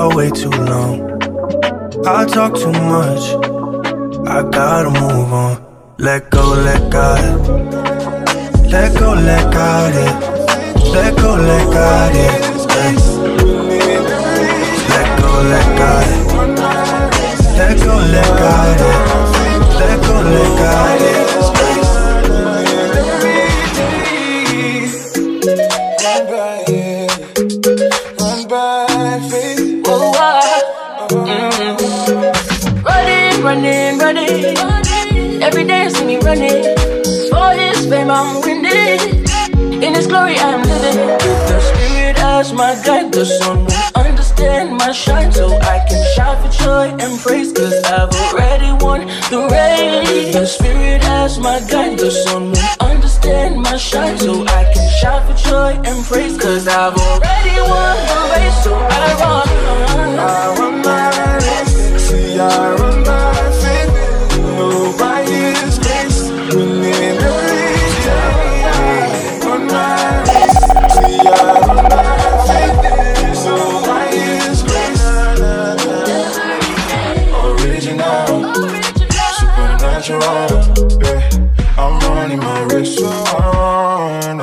for way too long. I talk too much, I gotta move on. Let go, let God. Let go, let God. Let go, let God. Let go, let God. Let go, let God. Let go, let God. Running. Every day you see me running. For his fame I'm winning. In his glory I'm living. With the spirit as my guide, the sun will understand my shine. So I can shout for joy and praise, cause I've already won the race. With the spirit as my guide, the sun will understand my shine. So I can shout for joy and praise, cause I've already won the race. So I run my race. See, I run my faith. Nobody's grace. Winning the race. Run my race. See, I run my faith. So nobody's grace. Original. Supernatural. Yeah. I'm running my race. So I run.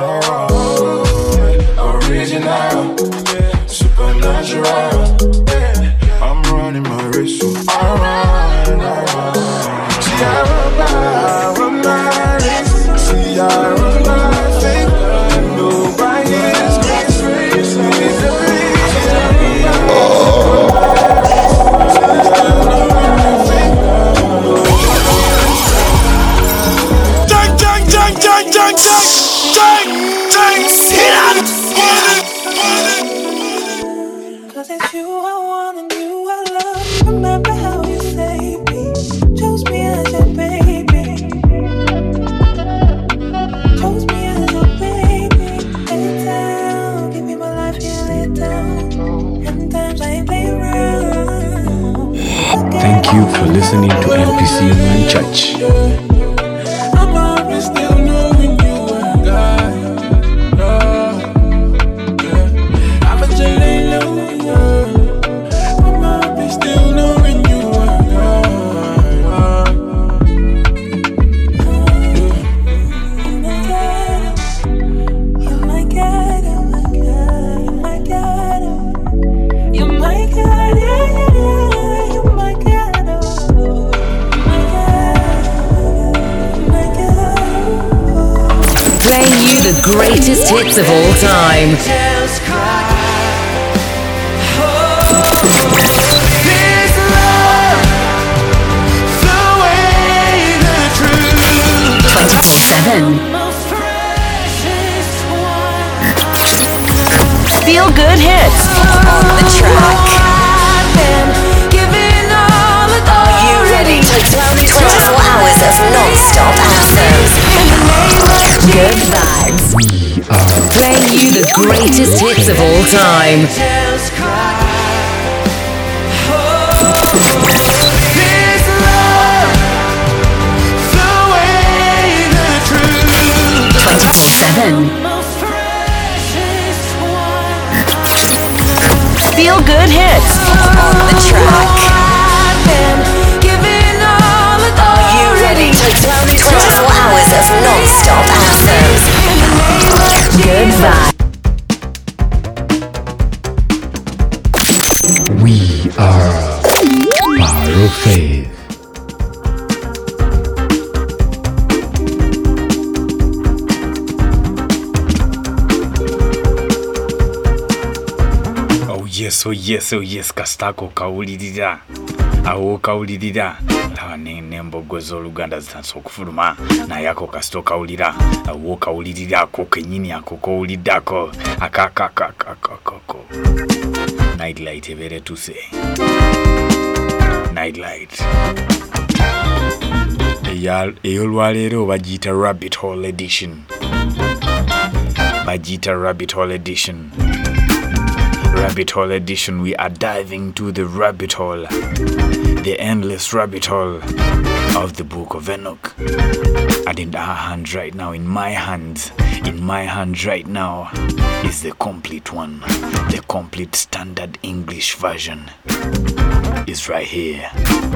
Original. Supernatural. Yeah. I'm running my race. So I run. See, I run my race. See, I run my faith. Nobody's grace. Cause it's you I want and you I love. Remember how you saved me. Chose me as your baby. Chose me as your baby. Anytime, give me my life, you lay it down. And times I ain't play around. Thank you for listening to MPC Man Church. I'm always still knowing you were God. I'm a Jaleel. I'm always still knowing you were God. You're my God, you're my God, you're my God, you're my God, oh. Playing you the greatest hits of all time. 27. Feel good hits on the track. Are you ready? 24 hours of non-stop anthems. Good vibes. We are Playing you the greatest hits of all time. Feel good hits on the track. Are you ready? 24 hours of non-stop anthems. Good vibe. We are Power of Faith. Oh yes, Kastako kawulirira. Awo kawulirira. Laba n'embogo z'Oluganda zitandise okufuluma. Naye ako kasita okawulira. Awo kawulirira ako kennyini ako kowuliddako. Akakakakakako. Nightlight ebeera etuuse. Nightlight. Ey'olwaleero bagiyita Rabbit Hole Edition. Rabbit Hole edition. We are diving to the rabbit hole, the endless rabbit hole of the Book of Enoch. And in our hands right now, in my hands right now, is the complete one. The complete standard English version is right here.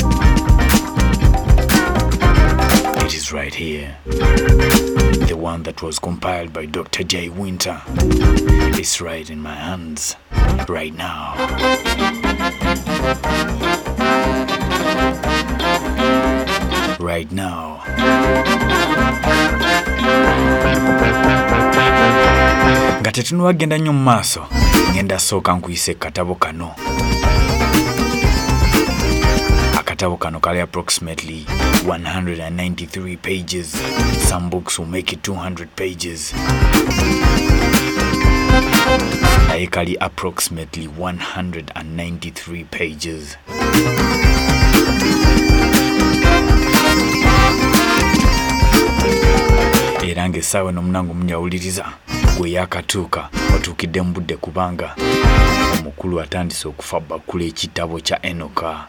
It is right here. The one that was compiled by Dr. J. Winter is right in my hands right now. Right now. Nga tetunwagenda nnyo mu maaso, ngenda sooka nkuyise katabo kano. Akatabo kano kali approximately 193 pages. Some books will make it 200 pages. Naye kali approximately 193 pages. Era ng'essaawa n'omunango munyawuliriza gwe yakatuuka otuukidde mu budde kubanga omukulu atandise okufa bakkula ekitabo kya Enoka.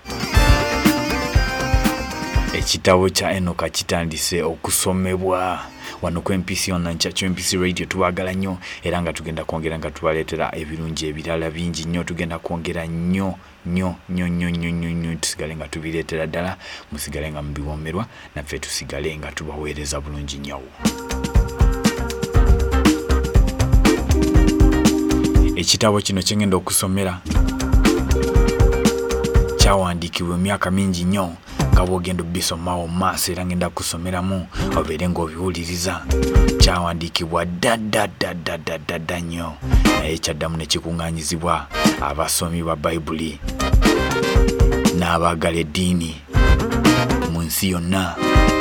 Ekitabo kya Enoka kitandise okusomebwa wano ku MPC Online Church, MPC Radio. Tubaagala nnyo era nga tugenda kwongera nga tubaleetera ebirungi ebirala bingi nnyo. Tugenda kwongera nnyo tusigale nga tubireetera ddala, musigale nga mubiwomerwa, naffe tusigale nga tubaweereza bulungi nnyo. Ekitabo kino kye ngenda okusomera kyawandiikibwa emyaka mingi nnyo, nga bw'ogenda obisomawo mu maaso era ngenda kusomeramu obeere ng'obiwuliriza. Kyawandiikibwa dda nnyo, naye kyaddamu ne kikuŋŋaanyizibwa abasomi ba Bayibuli n'abaagala eddiini mu nsi yonna.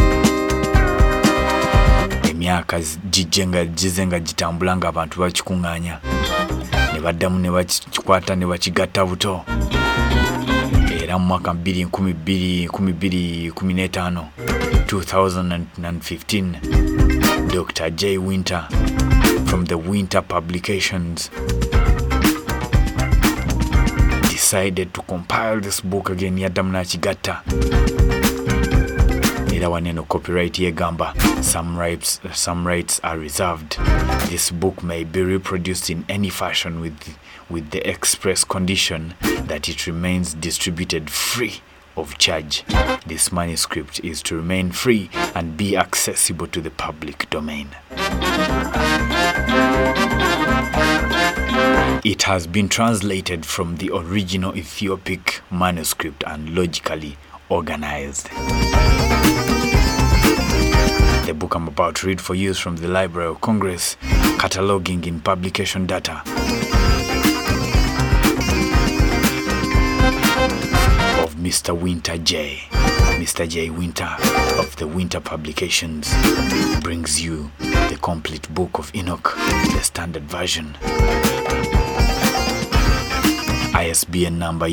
Emyaka gize nga gitambula ng'abantu bakikuŋŋaanya, ne baddamu ne bakikwata ne bakigatta buto. Era mu mwaka 2015 Dr. J. Winter from the Winter Publications decided to compile this book again. Yaddamu n'akigatta. Era waneno copyright yegamba some rights are reserved. This book may be reproduced in any fashion with the express condition that it remains distributed free of charge. This manuscript is to remain free and be accessible to the public domain. It has been translated from the original Ethiopic manuscript and logically organized. The book I'm about to read for you is from the Library of Congress, cataloging in publication data of Mr. Winter J. Mr. J. Winter of the Winter Publications brings you the complete Book of Enoch, the standard version. ISBN number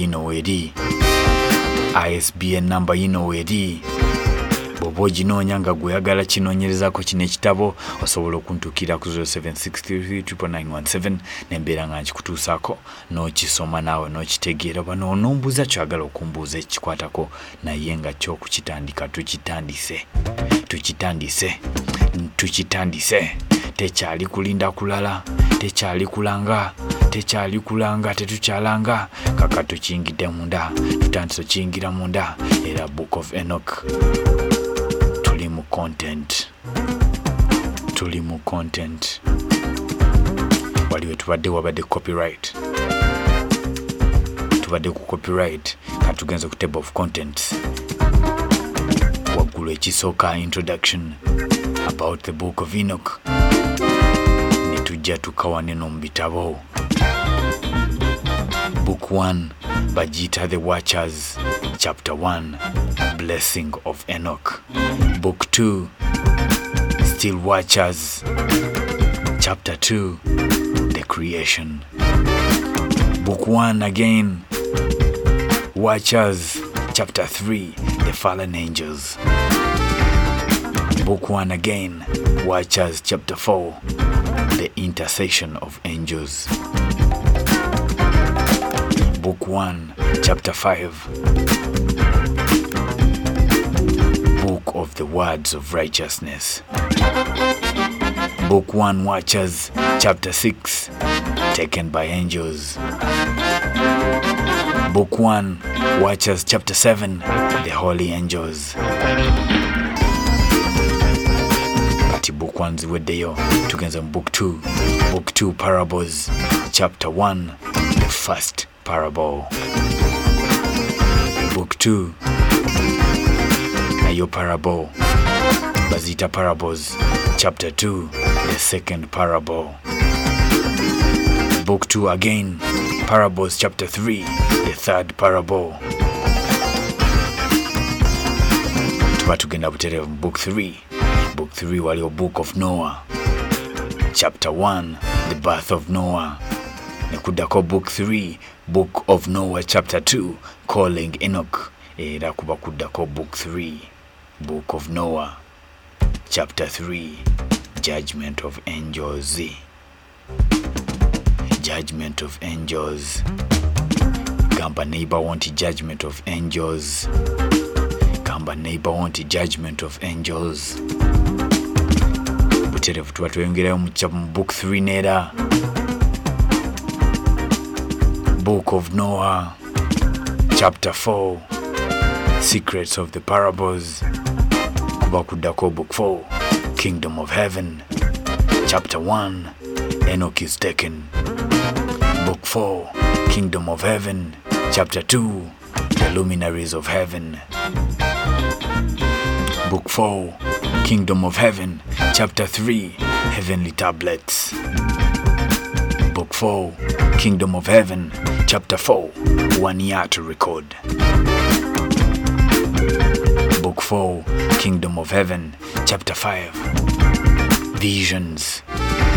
edi. Bw'oba oginoonya nga gweyagala kinoonyerezako kino ekitabo, osobola okuntuukira ku 07633917 nembeera nga nkikutuusaako n'okisoma naawe n'okitegeera, oba n'onombuuza kyagala okumbuuza ekikwatako, naye nga ky'okukitandika tukitandise. Tekyali kulinda kulala, tekyali kulanga, tetukyalanga, kaka tukiyingidde munda, tutandise okiyingira munda. Era Book of Enoch tuli mu content. Waliwe wabadde copyright. Tubadde ku copyright, katugenze ku table of contents. Waggulu ekisooka introduction about the Book of Enoch. Ne tujja tukawane n'omu bitabo. Book 1 bagiyita The Watchers, Chapter 1, Blessing of Enoch. Book 2, Still Watchers, Chapter 2, The Creation. Book 1 again, Watchers, Chapter 3, The Fallen Angels. Book 1 again, Watchers, Chapter 4, The Intercession of Angels. Book 1, Chapter 5. Book of the Words of Righteousness. Book 1, Watchers, Chapter 6. Taken by Angels. Book 1, Watchers, Chapter 7. The Holy Angels. Kati Book 1 ziweddeyo tugenza mu Book 2. Book 2, Parables, Chapter 1. The first parable. Book 2, nayo parable, bazita parables. Chapter 2, the second parable. Book 2 again, Parables. Chapter 3, the third parable. Tuba tugenda buterevu mu Book 3. Book 3 waliwo Book of Noah. Chapter 1, the birth of Noah. Nekudako Book 3, Book of Noah. Chapter 2, calling Enoch. Era kuba kuddako Book 3, Book of Noah. Chapter 3, Judgment of Angels. Judgment of Angels. Gamba neighbor want Judgment of Angels. Gamba neighbor want Judgment of Angels. Buterevu tuba tweyongerayo mu Book 3 nera. Book of Noah. Chapter 4, Secrets of the Parables. Kuba kuddako Book 4, Kingdom of Heaven. Chapter 1, Enoch is taken. Book 4, Kingdom of Heaven. Chapter 2, The Luminaries of Heaven. Book 4, Kingdom of Heaven. Chapter 3, Heavenly Tablets. Book 4, Kingdom of Heaven. Chapter 4, 1 year to record. Book 4, Kingdom of Heaven. Chapter 5, Visions.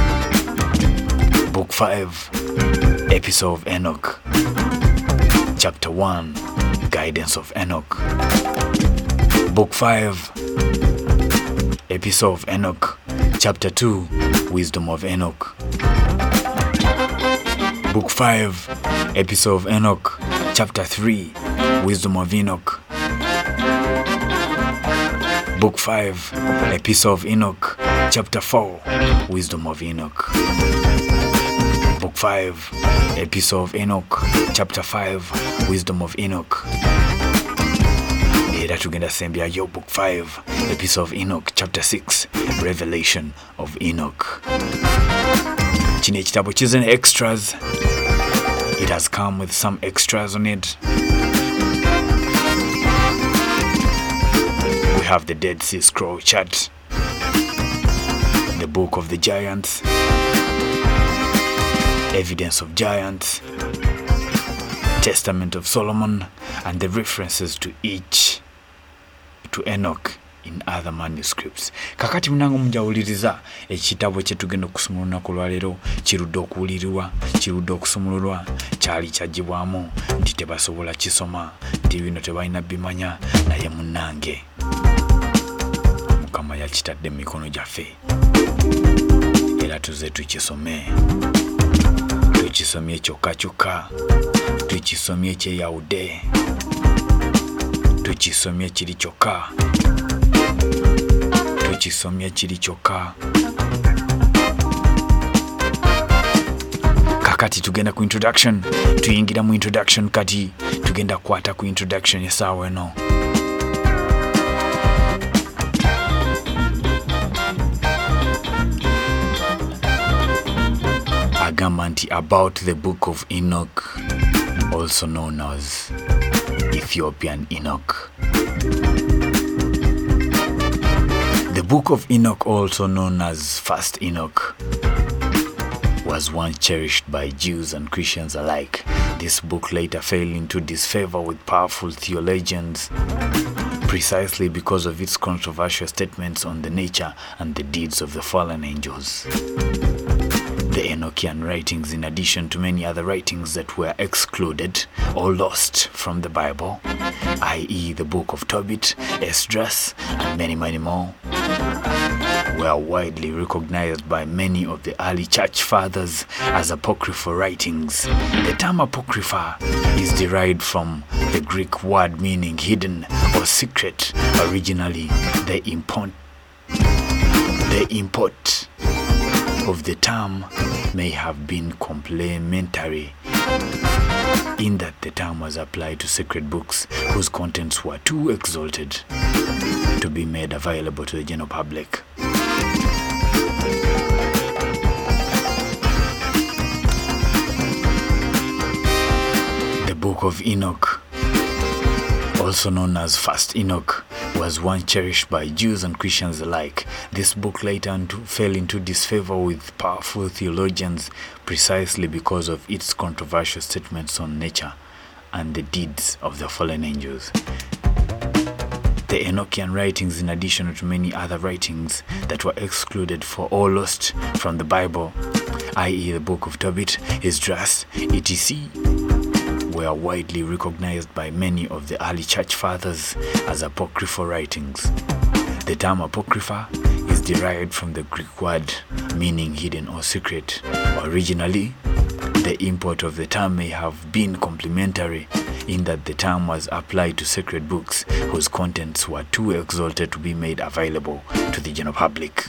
Book 5, Episode of Enoch. Chapter 1, Guidance of Enoch. Book 5, Episode of Enoch. Chapter 2, Wisdom of Enoch. Book 5, Episode of Enoch. Chapter 3, Wisdom of Enoch. Book 5, Episode of Enoch. Chapter 4, Wisdom of Enoch. Book 5, Episode of Enoch. Chapter 5, Wisdom of Enoch. Era tugenda sembyayo Book 5, Episode of Enoch. Chapter 6, Revelation of Enoch. Kino ekitabo kizina extras. It has come with some extras on it. We have the Dead Sea Scroll chart, the Book of the Giants, Evidence of Giants, Testament of Solomon, and the references to each, to Enoch in other manuscripts. Kakati munango mujawuliriza ekitabo kye tugenda okusomera olunaku lwaleero kirudde okuwulirirwa, kirudde okusomololwa, kyali kyagibwamu nti tebasobola kisoma, nti bino tebalina bimanya, naye munnange Mukama yakitadde mu mikono gyaffe era tuze tukisome. Tukisomye kyokka kyokka, tukisomye kyeyawudde, tukisomye kiri kyokka, tukisomye kiri kyokka. Kakati tugenda ku introduction. Tuyingira mu introduction kati tugenda kwata ku introduction esaawa eno. Agamba nti about the Book of Enoch, also known as Ethiopian Enoch. The Book of Enoch, also known as First Enoch, was once cherished by Jews and Christians alike. This book later fell into disfavor with powerful theologians, precisely because of its controversial statements on the nature and the deeds of the fallen angels. The Enochian writings, in addition to many other writings that were excluded or lost from the Bible, i.e. the Book of Tobit, Esdras, and many more, were widely recognized by many of the early church fathers as apocryphal writings. The term apocrypha is derived from the Greek word meaning hidden or secret. Originally, the import of the term may have been complementary, in that the term was applied to sacred books whose contents were too exalted to be made available to the general public. The Book of Enoch, also known as First Enoch, was once cherished by Jews and Christians alike. This book later fell into disfavor with powerful theologians precisely because of its controversial statements on nature and the deeds of the fallen angels. The Enochian writings, in addition to many other writings that were excluded for or lost from the Bible, i.e. the Book of Tobit, Esdras, etc., were widely recognized by many of the early church fathers as apocryphal writings. The term apocrypha is derived from the Greek word meaning hidden or secret. Originally, the import of the term may have been complementary, in that the term was applied to sacred books whose contents were too exalted to be made available to the general public.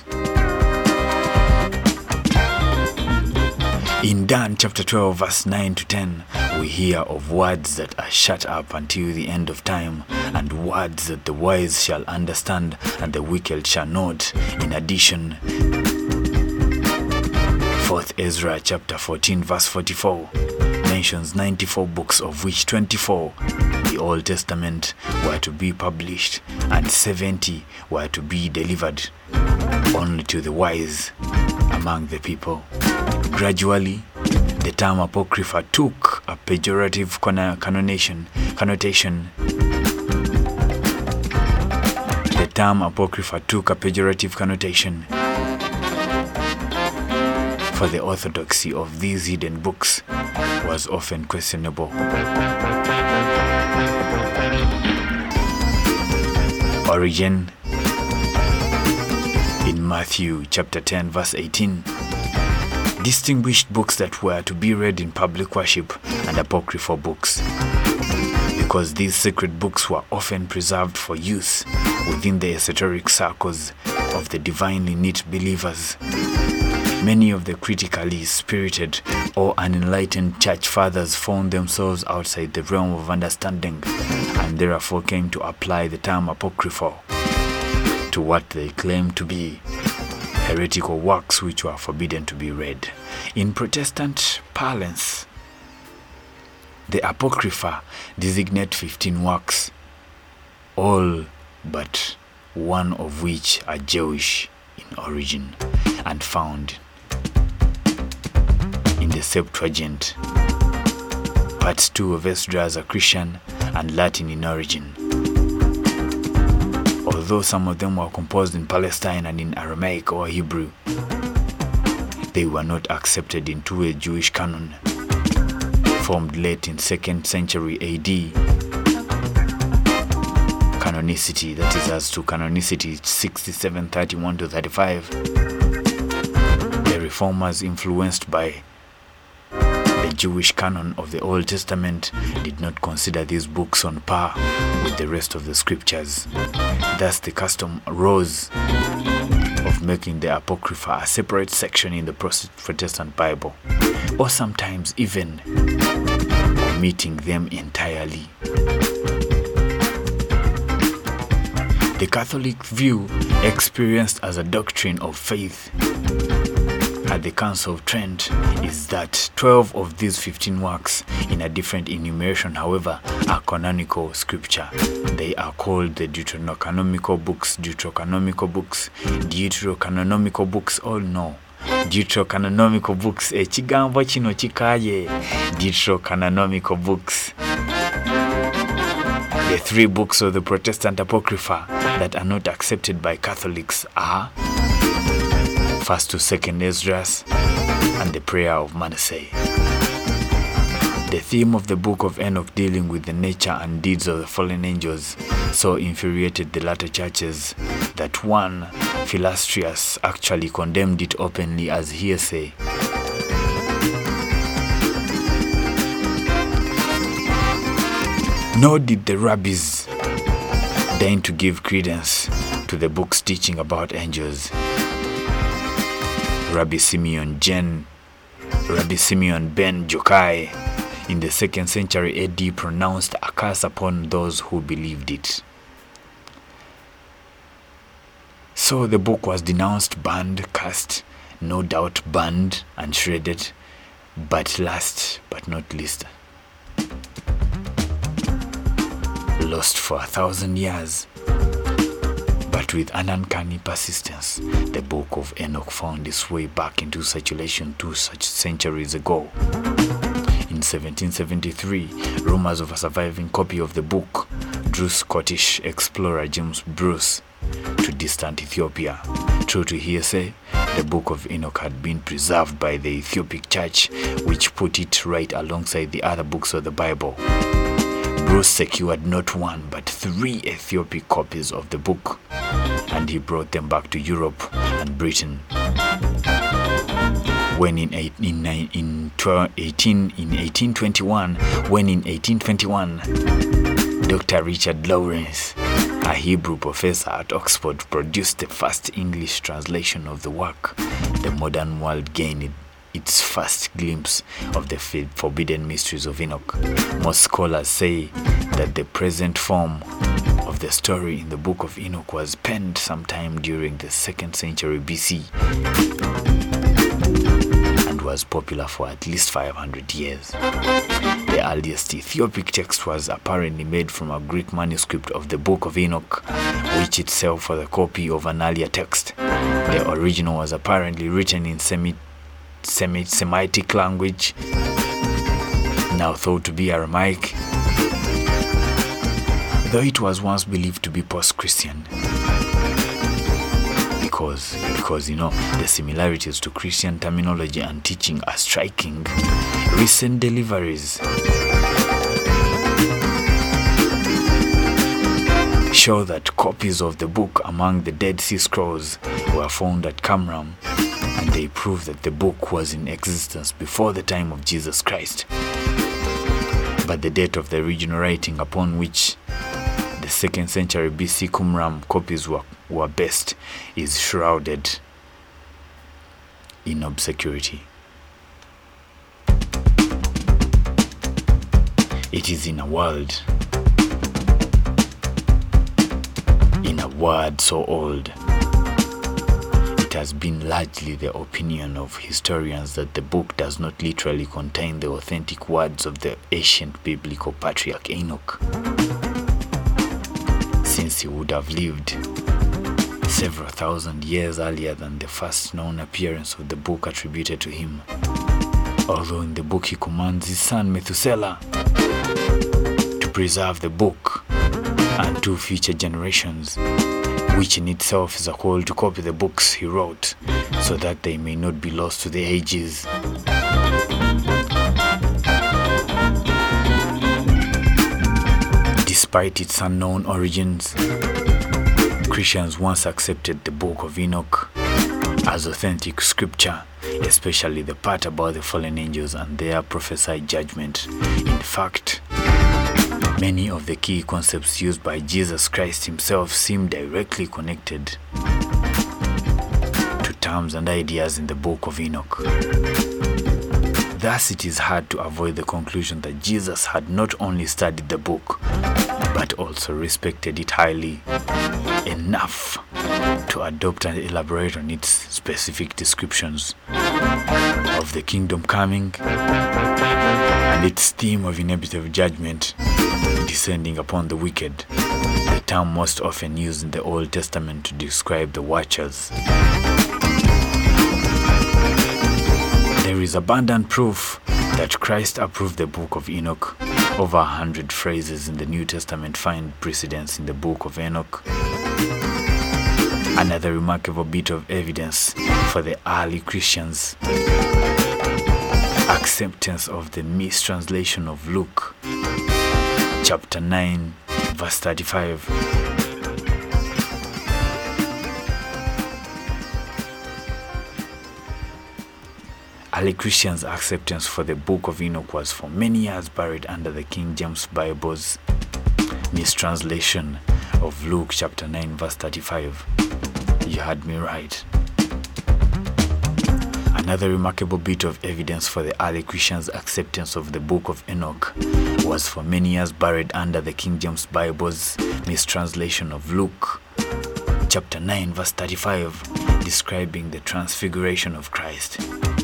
In Dan chapter 12 verse 9 to 10, we hear of words that are shut up until the end of time, and words that the wise shall understand and the wicked shall not. In addition, 4th Ezra chapter 14 verse 44 mentions 94 books, of which 24, the Old Testament, were to be published and 70 were to be delivered only to the wise among the people. Gradually, the term apocrypha took a pejorative connotation. The term apocrypha took a pejorative connotation, for the orthodoxy of these hidden books was often questionable. Origen, in Matthew chapter 10 verse 18, distinguished books that were to be read in public worship and apocryphal books, because these sacred books were often preserved for use within the esoteric circles of the divinely neat believers. Many of the critically spirited or unenlightened church fathers found themselves outside the realm of understanding, and therefore came to apply the term apocryphal to what they claimed to be heretical works which were forbidden to be read. In Protestant parlance, the Apocrypha designate 15 works, all but one of which are Jewish in origin and found in the Septuagint. Parts 2 of Esdras are Christian and Latin in origin, although some of them were composed in Palestine and in Aramaic or Hebrew. They were not accepted into a Jewish canon formed late in 2nd century AD. Canonicity, that is as to canonicity 6731 to 35. The reformers, influenced by the Jewish canon of the Old Testament, did not consider these books on par with the rest of the scriptures. Thus the custom arose of making the Apocrypha a separate section in the Protestant Bible, or sometimes even omitting them entirely. The Catholic view, experienced as a doctrine of faith at the Council of Trent, is that 12 of these 15 works, in a different enumeration however, are canonical scripture. They are called the Deuterocanonical books, all no. Deuterocanonical books, ekigambo kino kikaye. Deuterocanonical books. The 3 books of the Protestant Apocrypha that are not accepted by Catholics are 1st to 2nd Esdras and the Prayer of Manasseh. The theme of the book of Enoch, dealing with the nature and deeds of the fallen angels, so infuriated the latter churches that one, Philastrius, actually condemned it openly as hearsay. Nor did the rabbis deign to give credence to the book's teaching about angels. Rabbi Simeon ben Jokai in the 2nd century AD pronounced a curse upon those who believed it. So the book was denounced, burned, cursed, no doubt burned and shredded, but last but not least, lost for 1,000 years. But with an uncanny persistence, the book of Enoch found its way back into circulation 2 such centuries ago. In 1773, rumors of a surviving copy of the book drew Scottish explorer James Bruce to distant Ethiopia. True to hearsay, the book of Enoch had been preserved by the Ethiopic Church, which put it right alongside the other books of the Bible. Bruce secured not 1 but 3 Ethiopic copies of the book, and he brought them back to Europe and Britain. When in 1821, Dr. Richard Lawrence, a Hebrew professor at Oxford, produced the first English translation of the work, the modern world gained its first glimpse of the forbidden mysteries of Enoch. Most scholars say that the present form of the story in the book of Enoch was penned sometime during the 2nd century BC and was popular for at least 500 years. The earliest Ethiopic text was apparently made from a Greek manuscript of the book of Enoch, which itself was a copy of an earlier text. The original was apparently written in Semitic language, now thought to be Aramaic, though it was once believed to be post-Christian. Because the similarities to Christian terminology and teaching are striking. Recent deliveries show that copies of the book among the Dead Sea Scrolls were found at Qumran, and they prove that the book was in existence before the time of Jesus Christ. But the date of the original writing upon which the 2nd century BC Qumran copies were based is shrouded in obscurity. It is in a word so old, it has been largely the opinion of historians that the book does not literally contain the authentic words of the ancient biblical patriarch Enoch, since he would have lived several thousand years earlier than the first known appearance of the book attributed to him. Although in the book he commands his son Methuselah to preserve the book and 2 future generations, which in itself is a call to copy the books he wrote so that they may not be lost to the ages. Despite its unknown origins, Christians once accepted the book of Enoch as authentic scripture, especially the part about the fallen angels and their prophesied judgment. In fact, many of the key concepts used by Jesus Christ himself seem directly connected to terms and ideas in the book of Enoch. Thus, it is hard to avoid the conclusion that Jesus had not only studied the book, but also respected it highly enough to adopt and elaborate on its specific descriptions of the kingdom coming and its theme of inevitable judgment descending upon the wicked, the term most often used in the Old Testament to describe the watchers. There is abundant proof that Christ approved the book of Enoch. Over 100 phrases in the New Testament find precedence in the book of Enoch. Another remarkable bit of evidence for the early Christians acceptance of the mistranslation of Luke chapter 9 verse 35. Early Christians' acceptance for the Book of Enoch was for many years buried under the King James Bible's mistranslation of Luke chapter 9 verse 35. You heard me right. Another remarkable bit of evidence for the early Christians' acceptance of the Book of Enoch was for many years buried under the King James Bible's mistranslation of Luke chapter 9 verse 35, describing the transfiguration of Christ.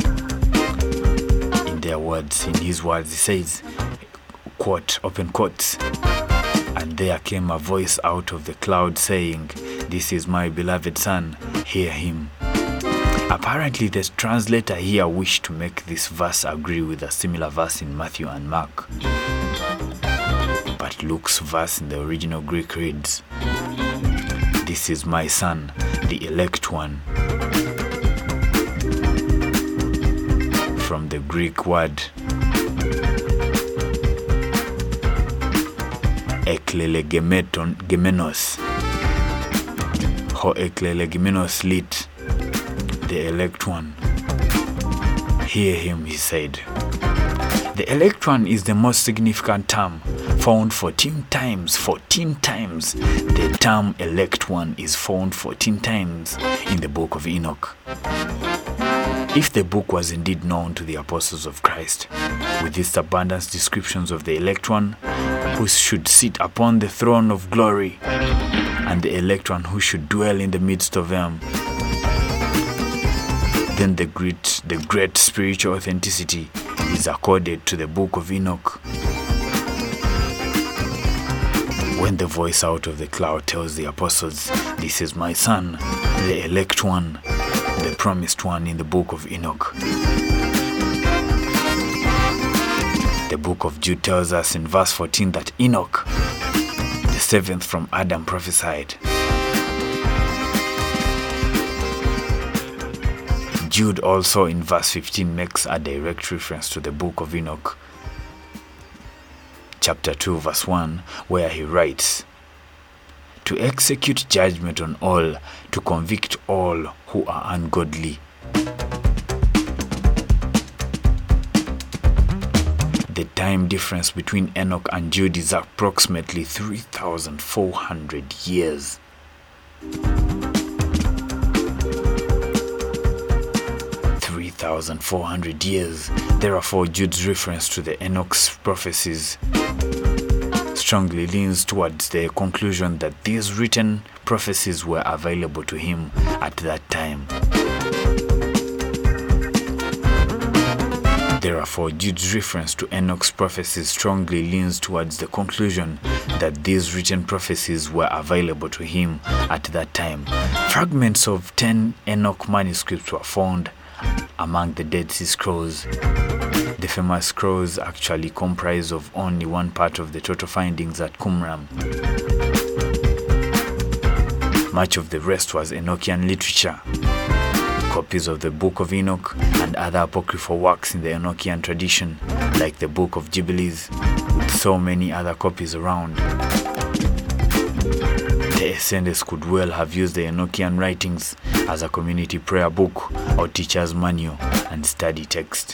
In their words, in his words, he says, quote, open quotes, "And there came a voice out of the cloud saying, 'This is my beloved Son, hear him.'" Apparently, the translator here wished to make this verse agree with a similar verse in Matthew and Mark. But Luke's verse in the original Greek reads, "This is my Son, the elect one." From the Greek word eklelegemenos, ho eklelegemenos lit, the elect one. Hear him, he said. The elect one is the most significant term, found 14 times. 14 times. The term elect one is found 14 times in the Book of Enoch. If the book was indeed known to the apostles of Christ, with its abundant descriptions of the elect one who should sit upon the throne of glory, and the elect one who should dwell in the midst of them, then the great spiritual authenticity is accorded to the Book of Enoch. When the voice out of the cloud tells the apostles, "This is my Son, the elect one, the promised one," in the Book of Enoch. The Book of Jude tells us in verse 14 that Enoch, the seventh from Adam, prophesied. Jude also in verse 15 makes a direct reference to the Book of Enoch, chapter 2 verse 1, where he writes, "To execute judgment on all, to convict all who are ungodly." The time difference between Enoch and Jude is approximately 3,400 years. Years. Therefore, Jude's reference to the Enoch's prophecies strongly leans towards the conclusion that these written prophecies were available to him at that time. Therefore, Jude's reference to Enoch's prophecies strongly leans towards the conclusion that these written prophecies were available to him at that time. Fragments of 10 Enoch manuscripts were found among the Dead Sea Scrolls. The famous scrolls actually comprise of only one part of the total findings at Qumran. Much of the rest was Enochian literature, copies of the Book of Enoch and other apocryphal works in the Enochian tradition, like the Book of Jubilees, with so many other copies around. The Ascendes could well have used the Enochian writings as a community prayer book or teacher's manual and study text.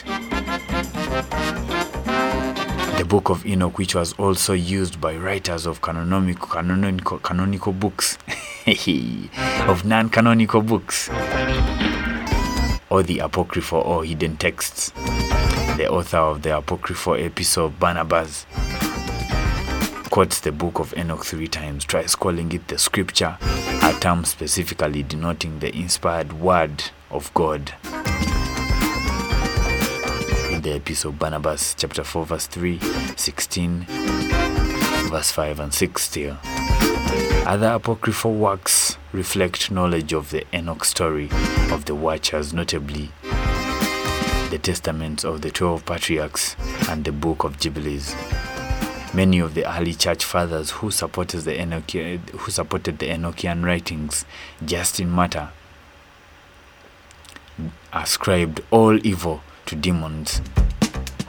The Book of Enoch, which was also used by writers of canonical books, of non-canonical books, or the apocryphal or hidden texts. The author of the apocryphal Epistle of Barnabas quotes the Book of Enoch 3 times, tries calling it the scripture, a term specifically denoting the inspired word of God. In the Epistle of Barnabas, chapter 4, verse 3, 16, verse 5 and 6 still. Other apocryphal works reflect knowledge of the Enoch story of the Watchers, notably the Testaments of the 12 Patriarchs and the Book of Jubilees. Many of the early church fathers who supported the Enochian writings, Justin Martyr, ascribed all evil to demons.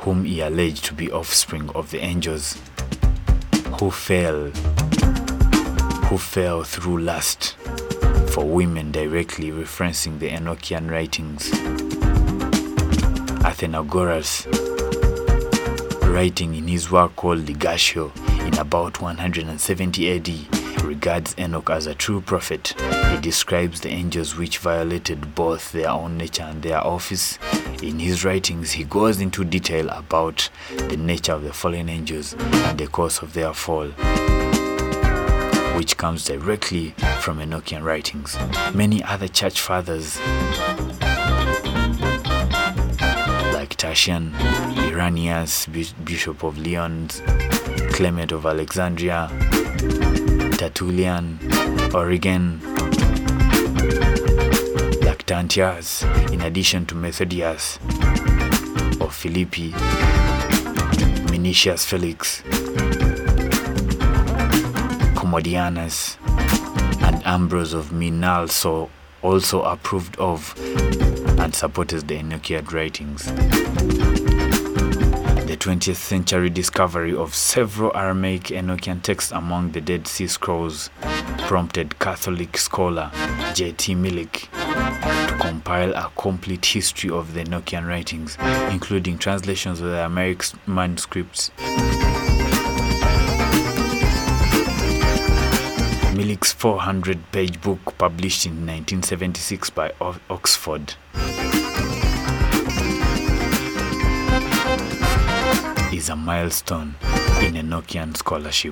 whom he alleged to be offspring of the angels who fell through lust for women, directly referencing the Enochian writings. Athenagoras, writing in his work called Ligatio in about 170 AD, regards Enoch as a true prophet. He describes the angels which violated both their own nature and their office. In his writings, he goes into detail about the nature of the fallen angels and the cause of their fall, which comes directly from Enochian writings. Many other church fathers, like Tatian, Irenaeus, Bishop of Lyons, Clement of Alexandria, Tertullian, Origen, Lactantius, in addition to Methodius of Philippi, Minutius Felix, Commodianus, and Ambrose of Milan also approved of and supported the Enochian writings. The 20th century discovery of several Aramaic Enochian texts among the Dead Sea Scrolls prompted Catholic scholar J.T. Milik to compile a complete history of the Enochian writings, including translations of the Aramaic manuscripts. Milik's 400-page book, published in 1976 by Oxford, is a milestone in Enochian scholarship.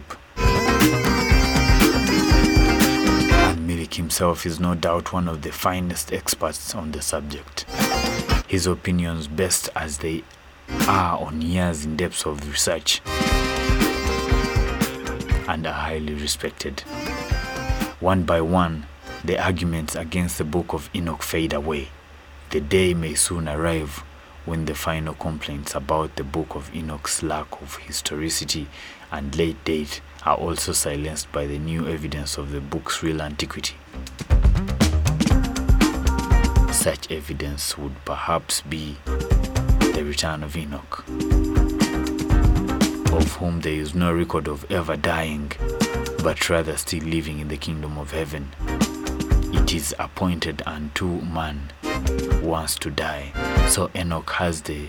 And Milik himself is no doubt one of the finest experts on the subject. His opinions, best as they are on years in depth of research, and are highly respected. One by one, the arguments against the Book of Enoch fade away. The day may soon arrive when the final complaints about the Book of Enoch's lack of historicity and late date are also silenced by the new evidence of the book's real antiquity. Such evidence would perhaps be the return of Enoch, of whom there is no record of ever dying, but rather still living in the kingdom of heaven. It is appointed unto man once to die. So Enoch has to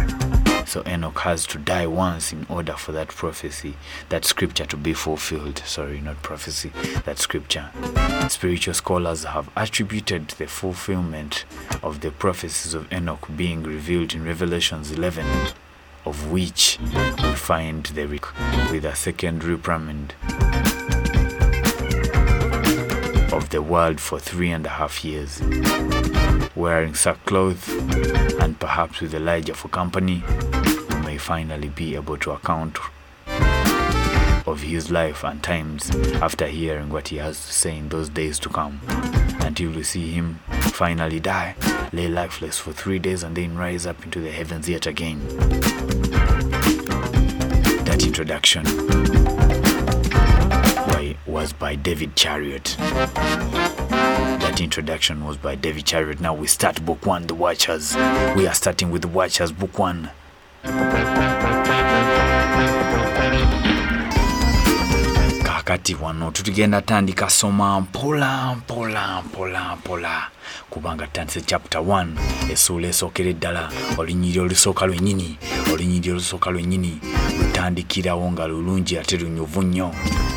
die once in order for that prophecy, that scripture to be fulfilled. Sorry, not prophecy, that scripture. Spiritual scholars have attributed the fulfillment of the prophecies of Enoch being revealed in Revelations 11, of which we find the with a second reprimand of the world for 3.5 years, wearing sackcloth, and perhaps with Elijah for company, we may finally be able to account of his life and times after hearing what he has to say in those days to come, until we see him finally die, lay lifeless for 3 days, and then rise up into the heavens yet again. That introduction was by David Chariot. That introduction was by David Chariot. Now we start book 1, The Watchers. We are starting with The Watchers, book 1. Kakati wano tutugenda tandika soma mpola kubanga tandise chapter 1 esula esokere ddala olunyiri olusooka lwennyini lutandikirawo nga lulungi ate lunyuvu nnyo.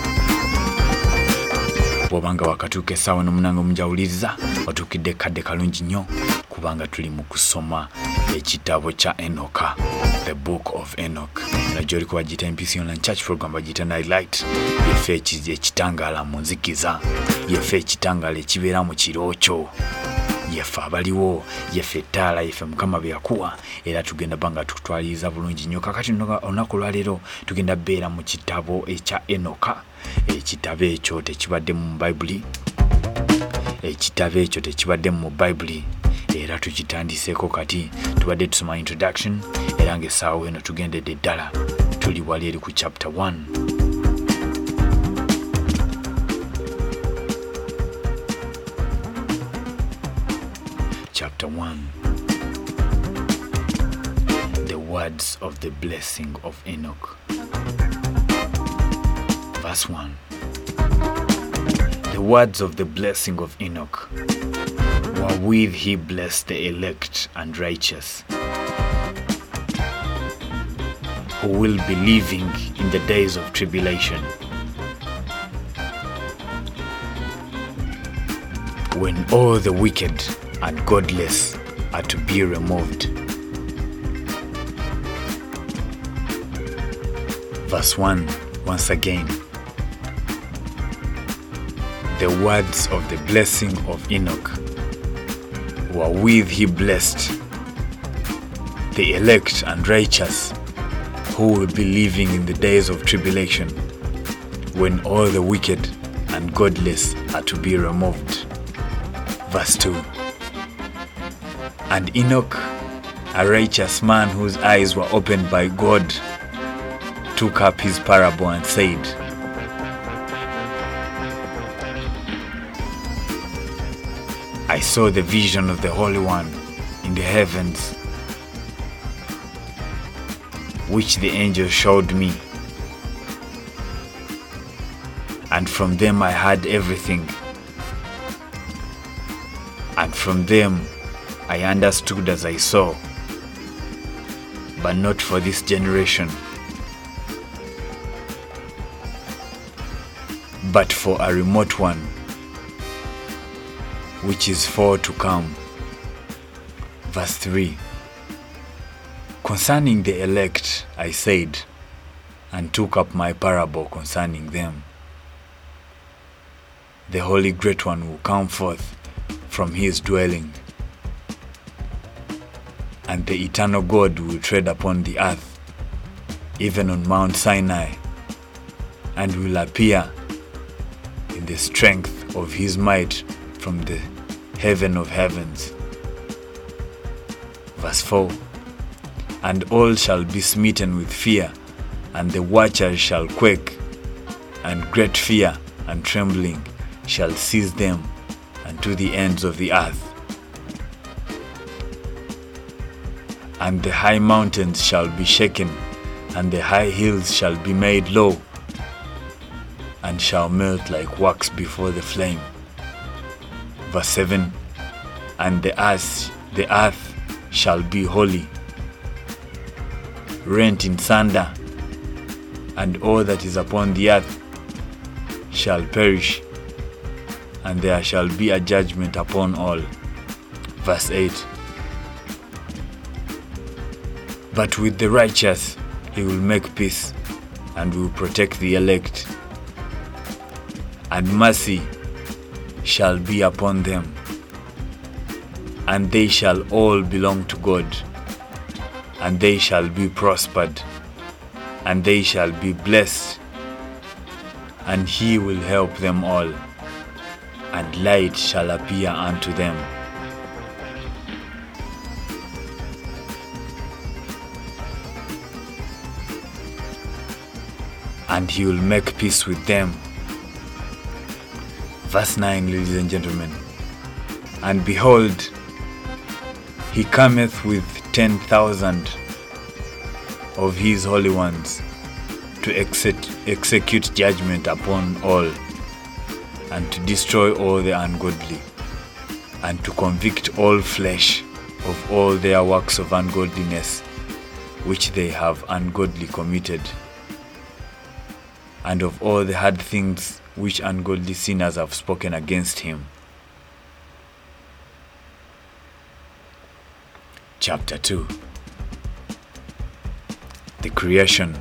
Bw'obanga wakatuuka essaawa n'omunange omunjawuliriza otuukidde kadde kalungi nnyo, kubanga tuli mu kusoma ekitabo kya Enoka, the book of Enoch. Gy'oli kuba giyita MPC Online Church Program, bagiyita Nightlight. Yeffe ekitangaala mu nzikiza, yeffe ekitangaala ekibeera mu kirokyo, yeffe abaliwo, yeffe ettaala, yeffe Mukama bye yakuwa, era tugenda banga tutwaliriza bulungi nnyo. Kakati olunaku lwaleero tugenda beera mu kitabo ekya Enoka. Ekitabo ekyo tekibadde mu Bayibuli, era tukitandiseeko kati. Tubadde tusoma introduction, era ng'essaawa eno tugendedde ddala tuli wali eri ku chapter 1. Chapter 1. The words of the blessing of Enoch. Verse 1. The words of the blessing of Enoch, wherewith he blessed the elect and righteous, who will be living in the days of tribulation, when all the wicked and godless are to be removed. Verse 1, once again. The words of the blessing of Enoch, wherewith he blessed the elect and righteous, who will be living in the days of tribulation, when all the wicked and godless are to be removed. Verse 2. And Enoch, a righteous man whose eyes were opened by God, took up his parable and said, I saw the vision of the Holy One in the heavens, which the angel showed me. And from them I heard everything, and from them I understood as I saw, but not for this generation, but for a remote one, which is for to come. Verse 3. Concerning the elect I said, and took up my parable concerning them. The Holy Great One will come forth from his dwelling, and the eternal God will tread upon the earth, even on Mount Sinai, and will appear in the strength of his might from the heaven of heavens. Verse 4. And all shall be smitten with fear, and the watchers shall quake, and great fear and trembling shall seize them unto the ends of the earth. And the high mountains shall be shaken, and the high hills shall be made low, and shall melt like wax before the flame. Verse 7. And the earth shall be wholly rent in sunder, and all that is upon the earth shall perish, and there shall be a judgment upon all. Verse 8. But with the righteous he will make peace, and will protect the elect, and mercy shall be upon them, and they shall all belong to God, and they shall be prospered, and they shall be blessed, and he will help them all, and light shall appear unto them. And he will make peace with them. Verse 9, ladies and gentlemen. And behold, he cometh with 10,000 of his holy ones to execute judgment upon all, and to destroy all the ungodly, and to convict all flesh of all their works of ungodliness which they have ungodly committed, and of all the hard things which ungodly sinners have spoken against him. Chapter 2. The creation.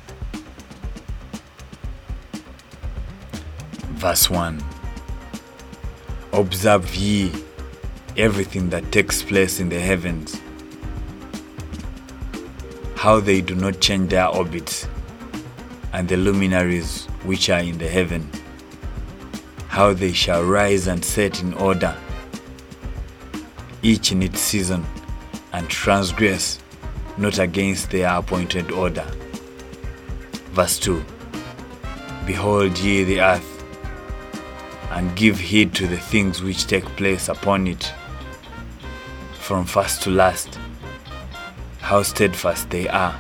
Verse 1. Observe ye everything that takes place in the heavens, how they do not change their orbits, and the luminaries which are in the heaven, how they shall rise and set in order, each in its season, and transgress not against their appointed order. Verse 2. Behold ye the earth, and give heed to the things which take place upon it, from first to last, how steadfast they are,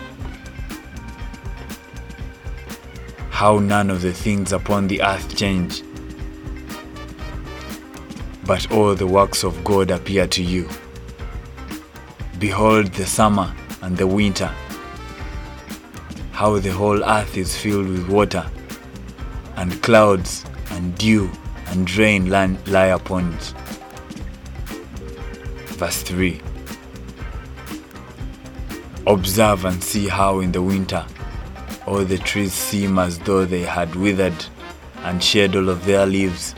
how none of the things upon the earth change, but all the works of God appear to you. Behold the summer and the winter, how the whole earth is filled with water, and clouds and dew and rain lie upon it. Verse 3. Observe and see how in the winter all the trees seem as though they had withered and shed all of their leaves,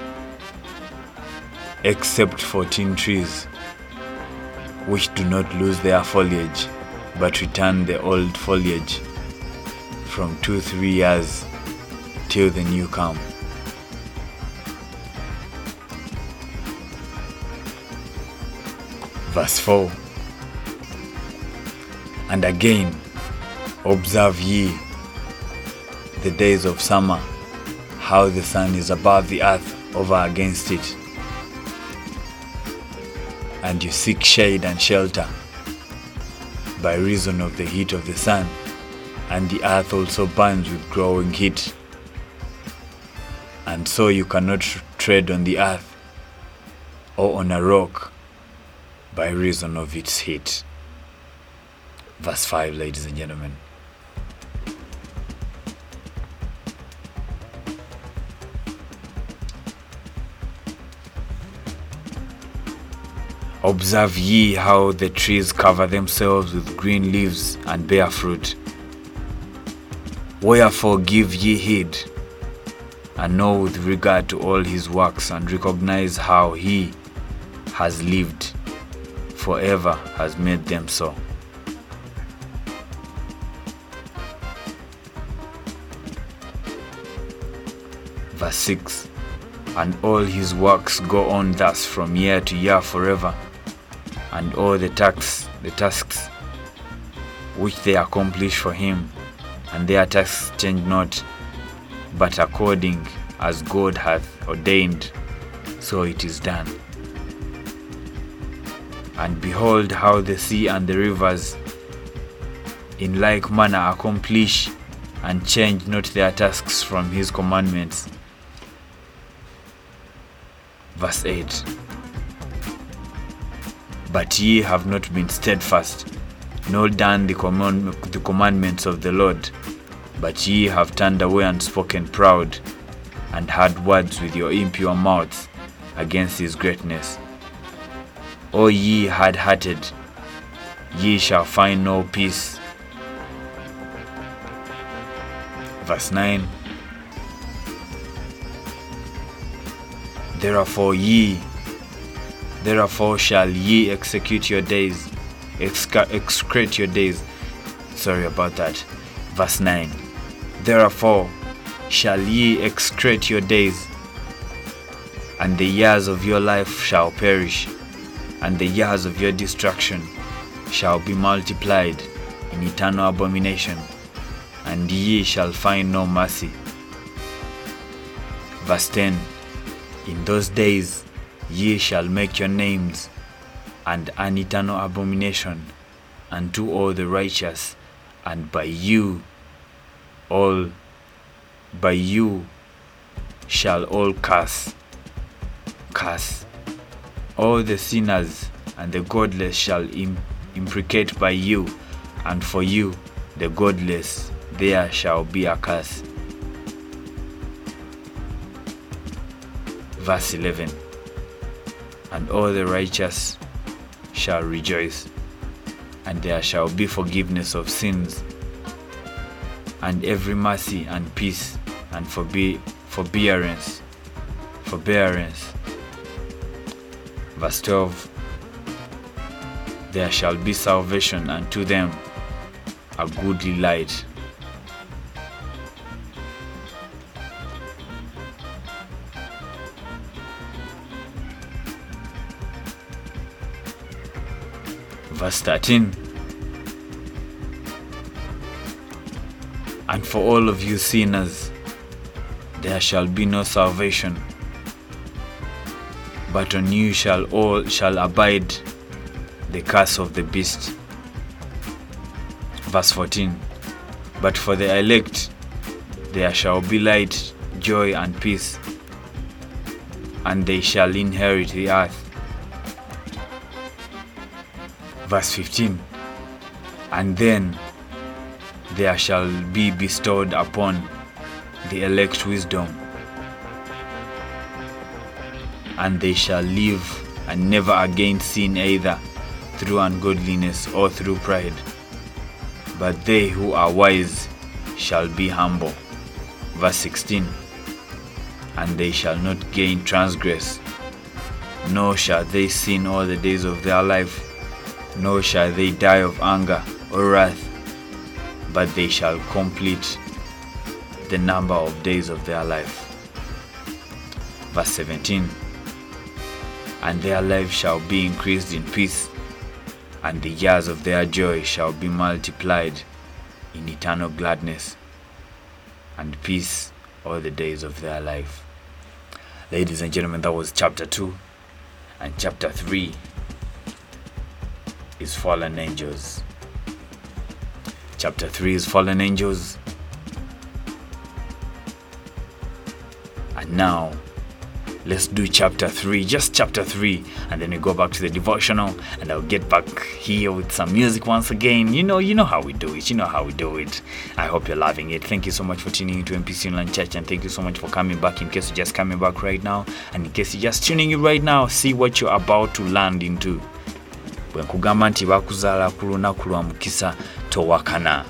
except 14 trees, which do not lose their foliage, but return the old foliage from 2-3 years till the new come. Verse 4. And again, observe ye the days of summer, how the sun is above the earth over against it, and you seek shade and shelter by reason of the heat of the sun, and the earth also burns with growing heat, and so you cannot tread on the earth or on a rock by reason of its heat. Verse 5, ladies and gentlemen. Observe ye how the trees cover themselves with green leaves and bear fruit. Wherefore give ye heed, and know with regard to all his works, and recognize how he has lived forever has made them so. Verse 6. And all his works go on thus from year to year forever, and all the tasks which they accomplish for him, and their tasks change not, but according as God hath ordained, so it is done. And behold how the sea and the rivers in like manner accomplish and change not their tasks from his commandments. Verse 8. But ye have not been steadfast, nor done the commandments of the Lord, but ye have turned away and spoken proud, and had words with your impure mouths against his greatness. O ye hard-hearted, ye shall find no peace. Verse 9. Therefore shall ye execute your days, excrete your days. Sorry about that. Verse 9. Therefore shall ye excrete your days, and the years of your life shall perish, and the years of your destruction shall be multiplied in eternal abomination, and ye shall find no mercy. Verse 10. In those days ye shall make your names and an eternal abomination unto all the righteous, and by you shall all curse. All the sinners and the godless shall imprecate by you, and for you, the godless, there shall be a curse. Verse 11. And all the righteous shall rejoice, and there shall be forgiveness of sins, and every mercy and peace and forbearance. Verse 12. There shall be salvation unto them, a goodly light. Verse 13. And for all of you sinners, there shall be no salvation, but on you shall abide the curse of the beast. Verse 14. But for the elect there shall be light, joy, and peace, and they shall inherit the earth. Verse 15. And then there shall be bestowed upon the elect wisdom, and they shall live and never again sin either through ungodliness or through pride. But they who are wise shall be humble. Verse 16. And they shall not gain transgress, nor shall they sin all the days of their life, nor shall they die of anger or wrath, but they shall complete the number of days of their life. Verse 17. And their life shall be increased in peace, and the years of their joy shall be multiplied in eternal gladness and peace all the days of their life. Ladies and gentlemen, that was chapter 2. And chapter 3 is Fallen Angels. Chapter 3 is Fallen Angels. And now, let's do chapter 3, just chapter 3, and then we go back to the devotional, and I'll get back here with some music once again. You know how we do it. I hope you're loving it. Thank you so much for tuning into MPC Online Church, and thank you so much for coming back. In case you're just coming back right now, and in case you're just tuning in right now, see what you're about to land into. Bwe nkugamba nti bakuzaala ku lunaku lwa mukisa, towakana.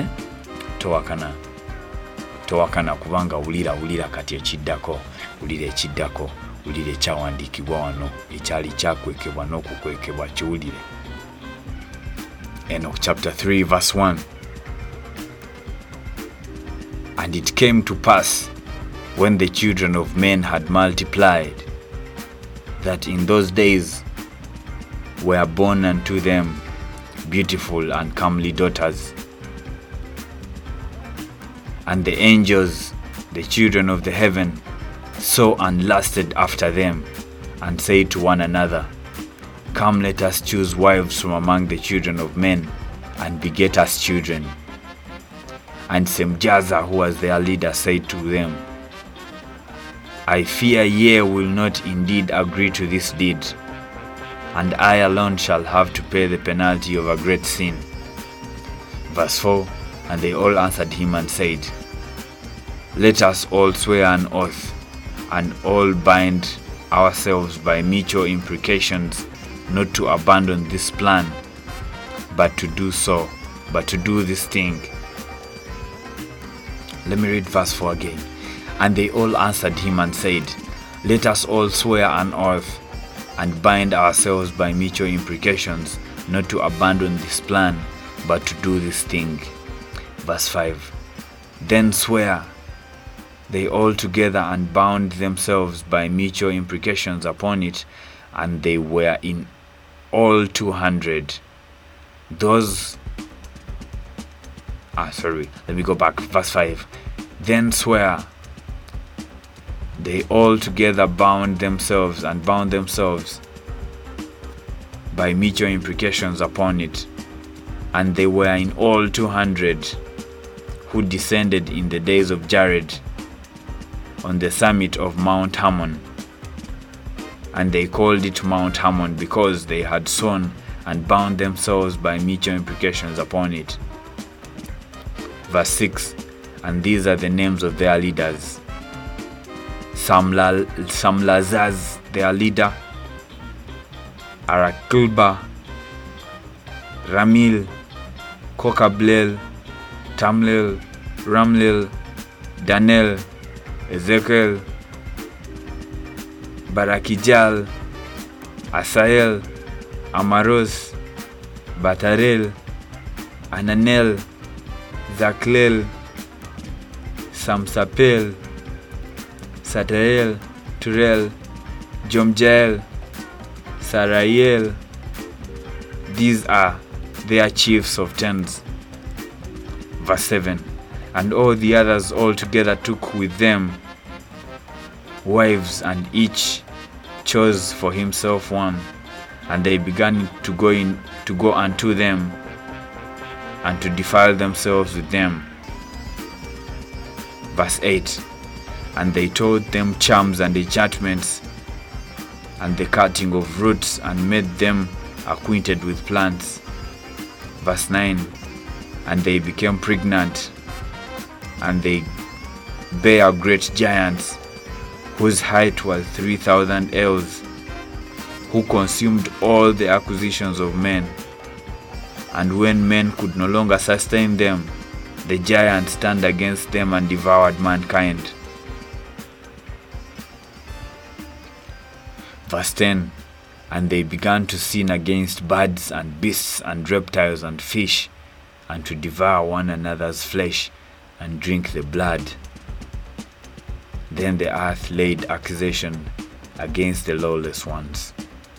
Towakana kubanga wulira kati ekiddako. Wulira ekiddako, wulira ekyawandiikibwa wano, ekyali kyakwekebwa n'okukwekebwa, kiwulire. Enoch chapter 3 verse 1. And it came to pass, when the children of men had multiplied, that in those days were born unto them beautiful and comely daughters. And the angels, the children of the heaven, saw and lusted after them, and said to one another, Come, let us choose wives from among the children of men, and beget us children. And Semjaza, who was their leader, said to them, I fear ye will not indeed agree to this deed, and I alone shall have to pay the penalty of a great sin. Verse 4. And they all answered him and said, Let us all swear an oath, and all bind ourselves by mutual imprecations, not to abandon this plan, but to do this thing. Let me read verse 4 again. And they all answered him and said, Let us all swear an oath, and bind ourselves by mutual imprecations, not to abandon this plan, but to do this thing. Verse 5. Then swear they all together and bound themselves by mutual imprecations upon it, and they were in all 200. Let me go back. Verse 5. Then swear they all together bound themselves by mutual imprecations upon it, and they were in all 200 who descended in the days of Jared on the summit of Mount Hermon. And they called it Mount Hermon because they had sworn and bound themselves by mutual imprecations upon it. Verse 6. And these are the names of their leaders: Samlazaz, their leader, Arakilba, Ramil, Kokablel, Tamlil, Ramlil, Danel, Ezekiel, Barakijal, Asael, Amaros, Batarel, Ananel, Zaklel, Samsapel, Satael, Turel, Jomjael, Sarael. These are their chiefs of tens. Verse 7. And all the others altogether took with them wives, and each chose for himself one. And they began to go unto them, and to defile themselves with them. Verse 8. And they taught them charms and enchantments and the cutting of roots, and made them acquainted with plants. Verse 9. And they became pregnant, and they bare great giants, whose height was 3,000 ells, who consumed all the acquisitions of men. And when men could no longer sustain them, the giants turned against them and devoured mankind. Verse 10. And they began to sin against birds and beasts and reptiles and fish, and to devour one another's flesh and drink the blood. Then the earth laid accusation against the lawless ones.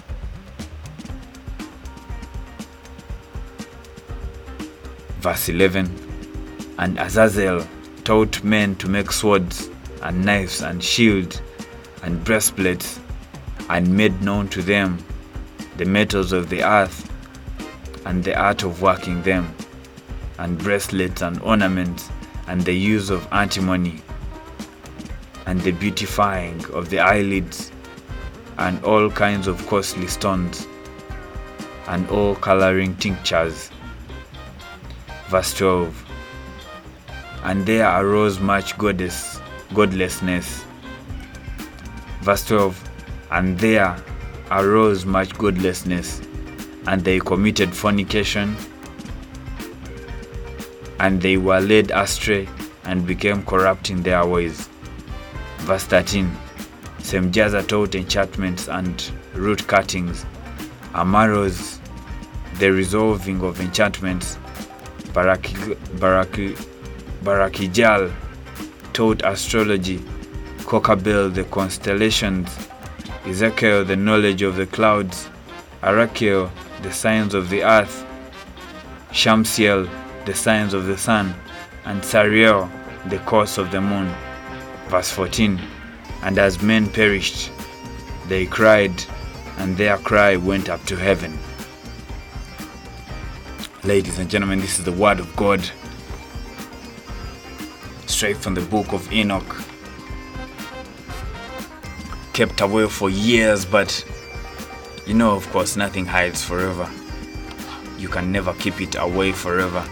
Verse 11. And Azazel taught men to make swords and knives and shields and breastplates, and made known to them the metals of the earth and the art of working them, and bracelets and ornaments, and the use of antimony, and the beautifying of the eyelids, and all kinds of costly stones, and all coloring tinctures. Verse 12. And there arose much godlessness. Verse 12. And there arose much godlessness, and they committed fornication, and they were led astray, and became corrupt in their ways. Verse 13. Semjaza taught enchantments and root cuttings, Amaros, the resolving of enchantments. Barakijal taught astrology, Kokabel the constellations, Ezekiel the knowledge of the clouds, Arakiel the signs of the earth, Shamsiel the signs of the sun, and Sariel the course of the moon. Verse 14. And as men perished, they cried, and their cry went up to heaven. Ladies and gentlemen, this is the word of God, straight from the book of Enoch. Kept away for years, but you know, of course, nothing hides forever. You can never keep it away forever.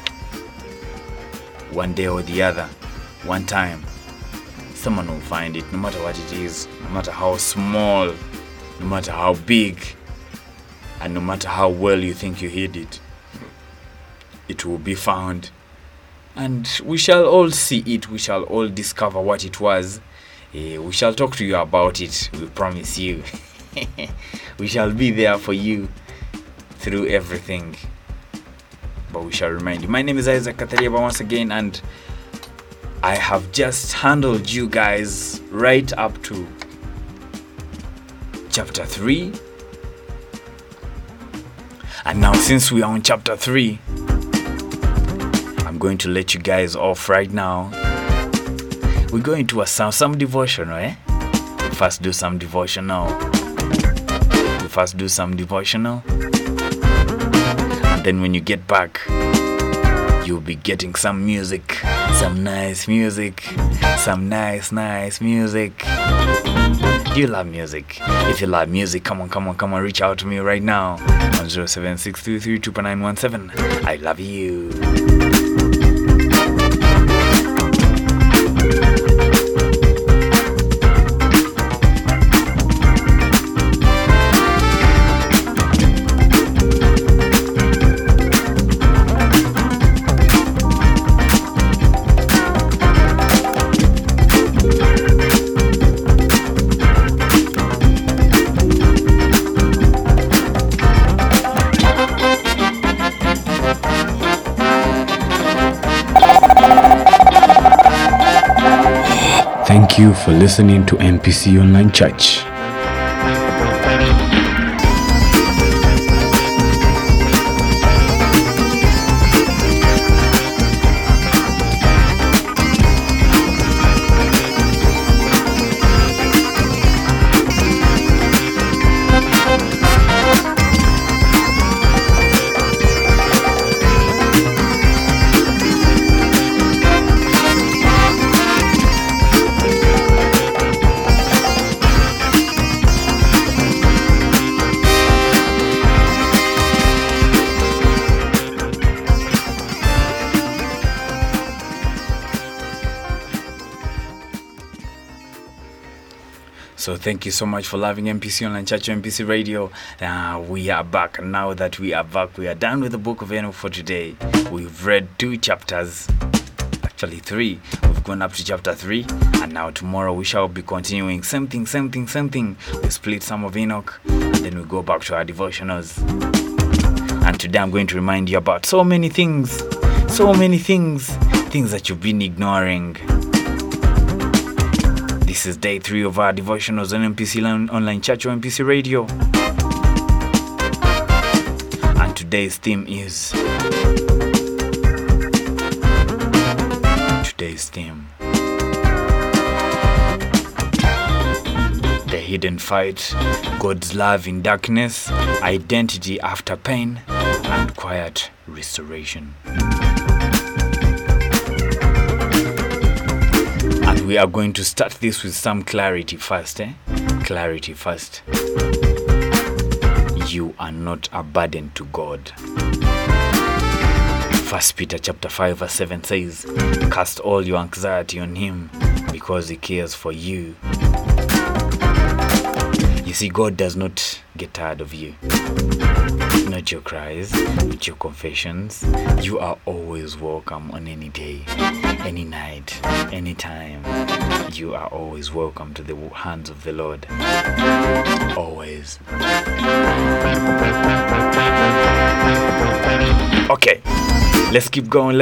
One day or the other, one time, someone will find it, no matter what it is, no matter how small, no matter how big, and no matter how well you think you hid it. It will be found, and we shall all see it. We shall all discover what it was. We shall talk to you about it, we promise you. We shall be there for you through everything, but we shall remind you. My name is Isaac Kathariaba once again, and I have just handled you guys right up to chapter 3. And now, since we are on chapter 3, I'm going to let you guys off right now. We're going to some devotional, We first do some devotional. And then when you get back, you'll be getting some music. Some nice music. Some nice music. Do you love music? If you love music, come on, reach out to me right now on 0763322917. I love you. Thank you for listening to MPC Online Church. So thank you so much for loving MPC Online Church, MPC Radio. We are back. And now that we are back, we are done with the book of Enoch for today. We've read 2 chapters. Actually 3. We've gone up to chapter 3. And now tomorrow we shall be continuing same thing. We split some of Enoch. And then we go back to our devotionals. And today I'm going to remind you about so many things. Things that you've been ignoring. This is day 3 of our devotionals on MPC Online Church or MPC Radio. And today's theme is... The hidden fight, God's love in darkness, identity after pain, and quiet restoration. And we are going to start this with some clarity first, Clarity first. You are not a burden to God. 1 Peter chapter 5 verse 7 says, cast all your anxiety on him because he cares for you. You see, God does not get tired of you. Not your cries, not your confessions. You are always welcome on any day, any night, any time. You are always welcome to the hands of the Lord. Always. Okay, let's keep going.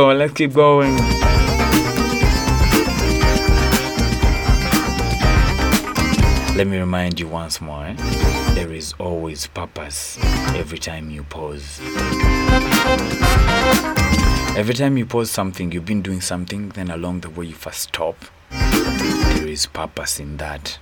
Let me remind you once more, there is always purpose every time you pause. Every time you pause something, you've been doing something, then along the way you first stop. There is purpose in that.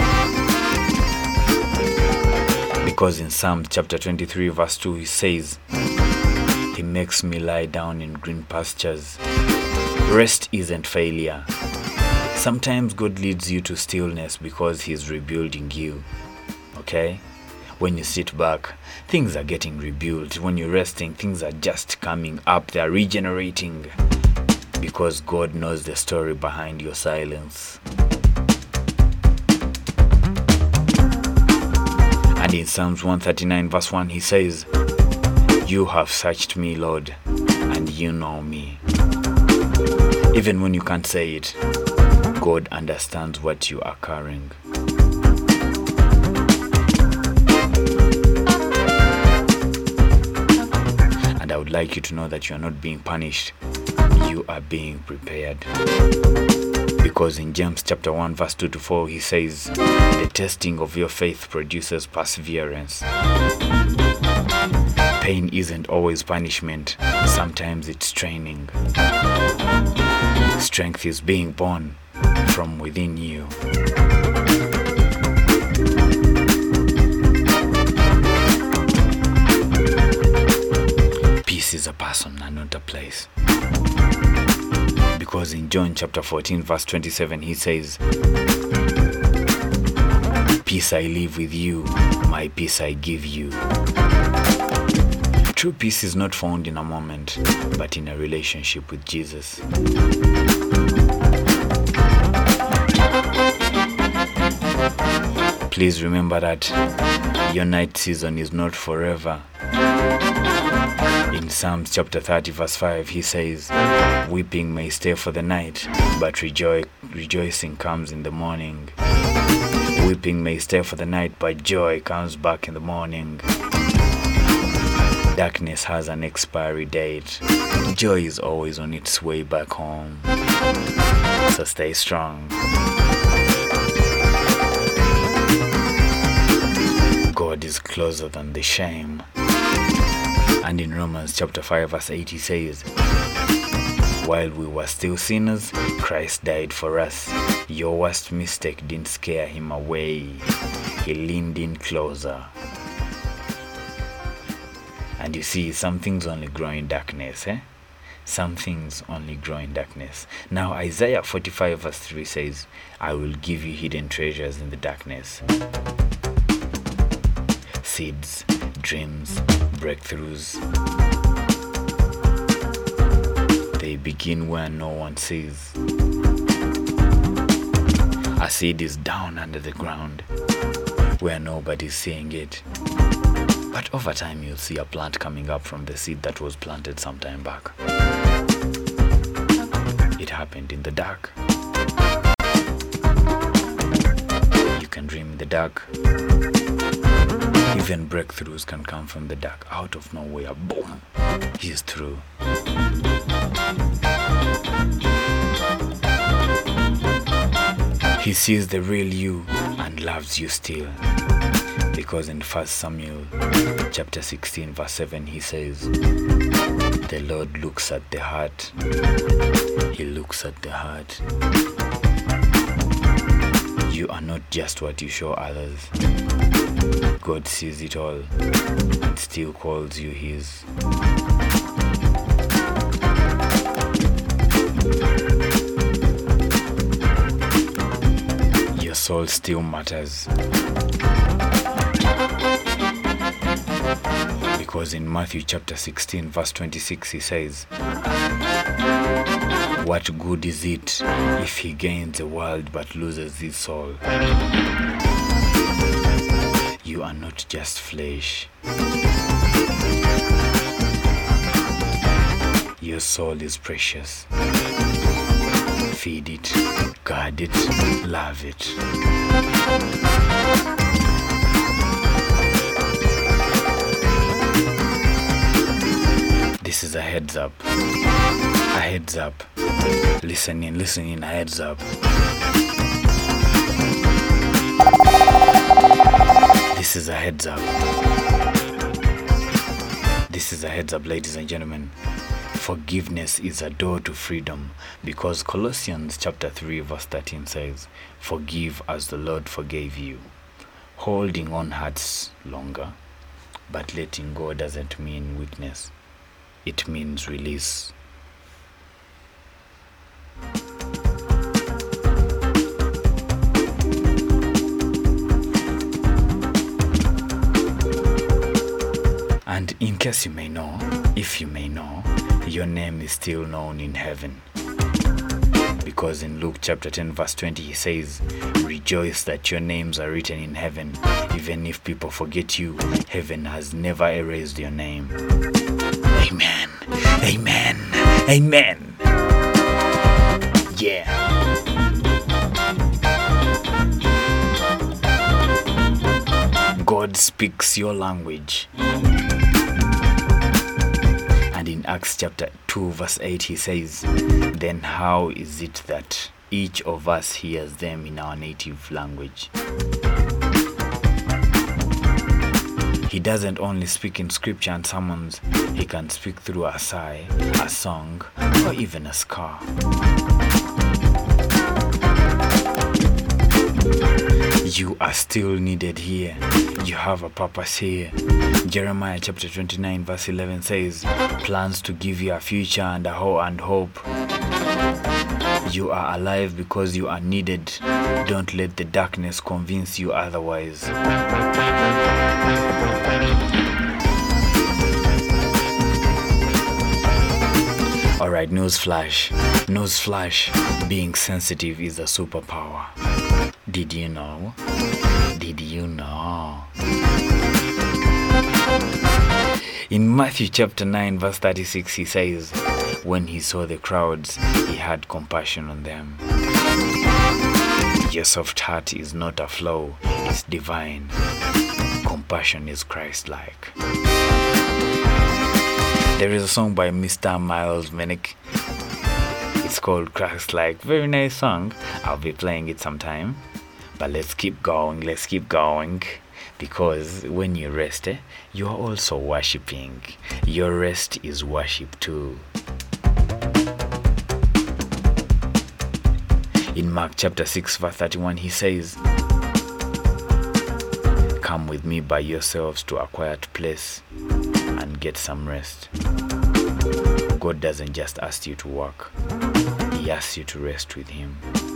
Because in Psalm chapter 23 verse 2 he says, he makes me lie down in green pastures. Rest isn't failure. Sometimes God leads you to stillness because he's rebuilding you. Okay? When you sit back, things are getting rebuilt. When you're resting, things are just coming up. They're regenerating. Because God knows the story behind your silence. And in Psalms 139 verse 1 he says, you have searched me, Lord, and you know me. Even when you can't say it, God understands what you are carrying. And I would like you to know that you are not being punished. You are being prepared. Because in James chapter 1 verse 2 to 4 he says, the testing of your faith produces perseverance. Pain isn't always punishment. Sometimes it's training. Strength is being born from within you. Peace is a person and not a place. Because in John chapter 14 verse 27 he says, peace I leave with you, my peace I give you. True peace is not found in a moment, but in a relationship with Jesus. Please remember that your night season is not forever. In Psalms chapter 30 verse 5 he says, weeping may stay for the night, but rejoicing comes in the morning. Weeping may stay for the night, but joy comes back in the morning. Darkness has an expiry date. Joy is always on its way back home. So stay strong. God is closer than the shame. And in Romans chapter 5 verse 8 he says, while we were still sinners, Christ died for us. Your worst mistake didn't scare him away. He leaned in closer. And you see, some things only grow in darkness, Some things only grow in darkness. Now Isaiah 45 verse 3 says, I will give you hidden treasures in the darkness. Seeds, dreams, breakthroughs. They begin where no one sees. A seed is down under the ground where nobody's seeing it. But over time you'll see a plant coming up from the seed that was planted some time back. It happened in the dark. You can dream in the dark. Even breakthroughs can come from the dark. Out of nowhere, boom, he's through. He sees the real you and loves you still. Because in 1 Samuel chapter 16 verse 7 he says, the Lord looks at the heart. He looks at the heart. You are not just what you show others. God sees it all and still calls you his. Your soul still matters. Because in Matthew chapter 16 verse 26 he says, what good is it if he gains the world but loses his soul? You are not just flesh. Your soul is precious. Feed it, guard it, love it. This is a heads up. A heads up. Listen in, a heads up. This is a heads up. This is a heads up, ladies and gentlemen. Forgiveness is a door to freedom, because Colossians chapter 3 verse 13 says, forgive as the Lord forgave you. Holding on hurts longer, but letting go doesn't mean weakness. It means release. And in case you may know, if you may know, your name is still known in heaven. Because in Luke chapter 10 verse 20 he says, rejoice that your names are written in heaven. Even if people forget you, heaven has never erased your name. Amen. Amen. Amen. Yeah. God speaks your language. And in Acts chapter 2 verse 8 he says, then how is it that each of us hears them in our native language? He doesn't only speak in scripture and sermons, he can speak through a sigh, a song, or even a scar. You are still needed here. You have a purpose here. Jeremiah chapter 29 verse 11 says, plans to give you a future and a hope. You are alive because you are needed. Don't let the darkness convince you otherwise. Alright, newsflash. Being sensitive is a superpower. Did you know? Did you know? In Matthew chapter 9 verse 36 he says, when he saw the crowds, he had compassion on them. Your soft heart is not a flaw, it's divine. Compassion is Christ-like. There is a song by Mr. Miles Minnick. It's called Christ-like. Very nice song. I'll be playing it sometime. But let's keep going. Because when you rest, you are also worshipping. Your rest is worship too. In Mark chapter 6 verse 31 he says, come with me by yourselves to a quiet place and get some rest. God doesn't just ask you to work, he asks you to rest with him.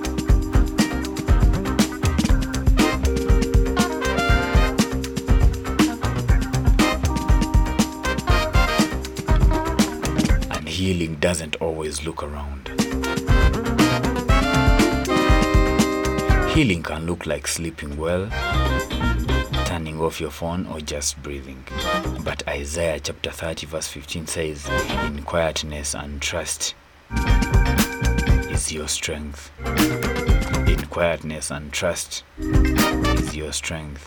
And healing doesn't always look around. Healing can look like sleeping well, turning off your phone, or just breathing. But Isaiah chapter 30 verse 15 says, in quietness and trust is your strength. In quietness and trust is your strength.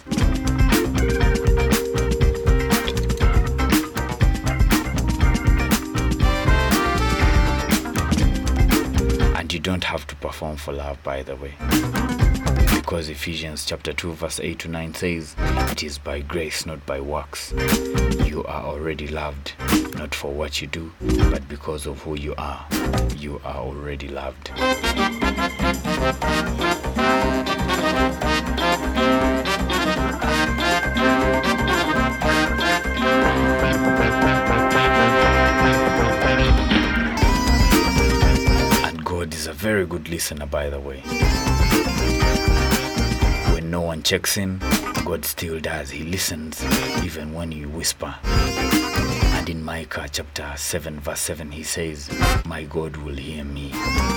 And you don't have to perform for love, by the way. Because Ephesians chapter 2 verse 8 to 9 says, it is by grace, not by works. You are already loved, not for what you do, but because of who you are. You are already loved. And God is a very good listener, by the way. When no one checks in, God still does. He listens even when you whisper. And in Micah chapter 7 verse 7 he says, my God will hear me.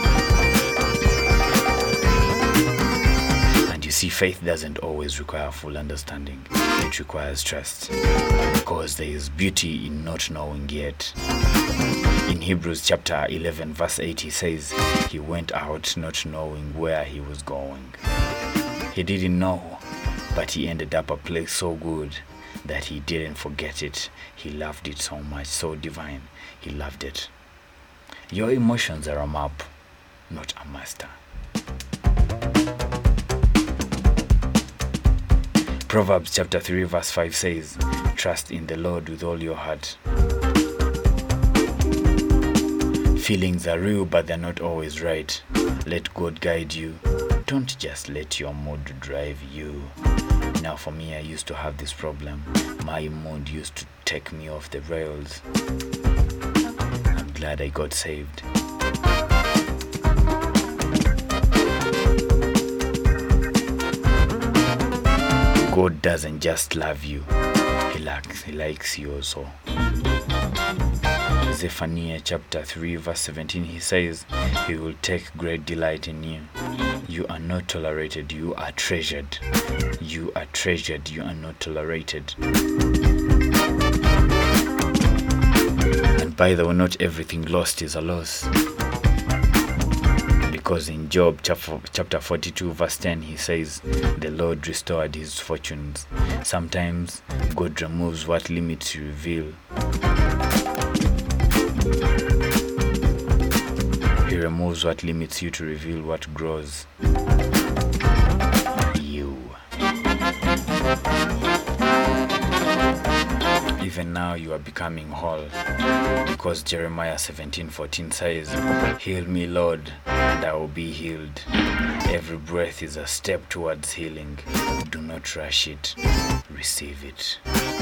And you see, faith doesn't always require full understanding. It requires trust, because there is beauty in not knowing yet. In Hebrews chapter 11 verse 8 he says, he went out not knowing where he was going. He didn't know, but he ended up a place so good that he didn't forget it. He loved it so much, so divine. He loved it. Your emotions are a map, not a master. Proverbs chapter 3 verse 5 says, trust in the Lord with all your heart. Feelings are real, but they're not always right. Let God guide you. Don't just let your mood drive you. Now for me, I used to have this problem. My mood used to take me off the rails. I'm glad I got saved. God doesn't just love you, He likes you also. Zephaniah chapter 3 verse 17 he says, he will take great delight in you. You are not tolerated, you are treasured. You are treasured, you are not tolerated. And by the way, not everything lost is a loss. Because in Job chapter 42 verse 10 he says, the Lord restored his fortunes. Sometimes God removes what limits you reveal. He removes what limits you to reveal what grows you. Even now you are becoming whole, because Jeremiah 17:14 says, heal me, Lord, and I will be healed. Every breath is a step towards healing. Do not rush it, receive it.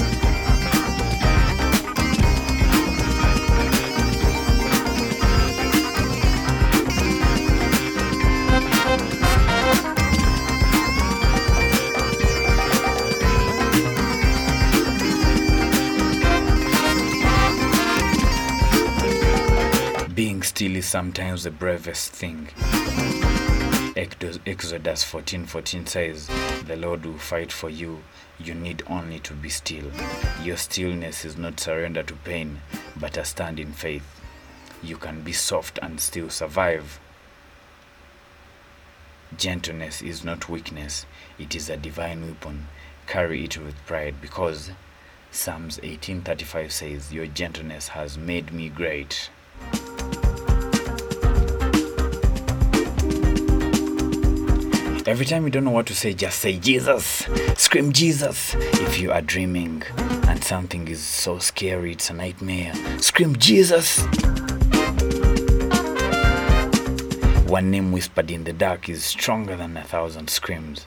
Being still is sometimes the bravest thing. Exodus 14:14 says, the Lord will fight for you. You need only to be still. Your stillness is not surrender to pain, but a stand in faith. You can be soft and still survive. Gentleness is not weakness. It is a divine weapon. Carry it with pride, because Psalms 18:35 says, your gentleness has made me great. Every time you don't know what to say, just say Jesus. Scream Jesus. If you are dreaming and something is so scary, it's a nightmare, scream Jesus. One name whispered in the dark is stronger than 1,000 screams.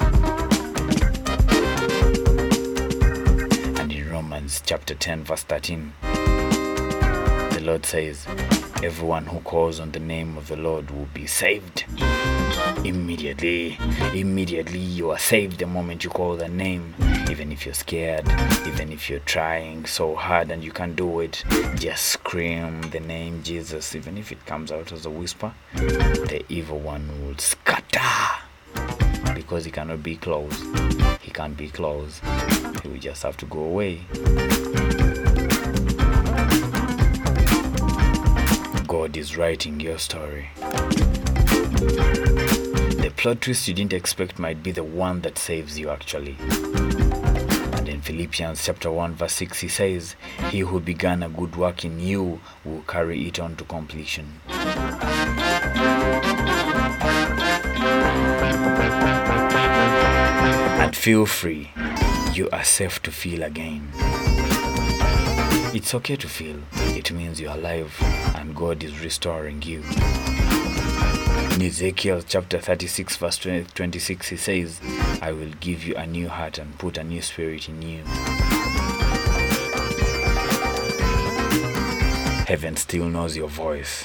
And in Romans chapter 10 verse 13, the Lord says, everyone who calls on the name of the Lord will be saved. Immediately you are saved the moment you call the name. Even if you're scared, even if you're trying so hard and you can't do it, just scream the name Jesus. Even if it comes out as a whisper, the evil one will scatter. because he cannot be close. He can't be close. He will just have to go away. God is writing your story. The plot twist you didn't expect might be the one that saves you actually. And in Philippians chapter 1 verse 6 he says, "He who began a good work in you will carry it on to completion." And feel free. You are safe to feel again. It's okay to feel. It means you're alive and God is restoring you. In Ezekiel chapter 36 verse 26 he says, "I will give you a new heart and put a new spirit in you." Heaven still knows your voice.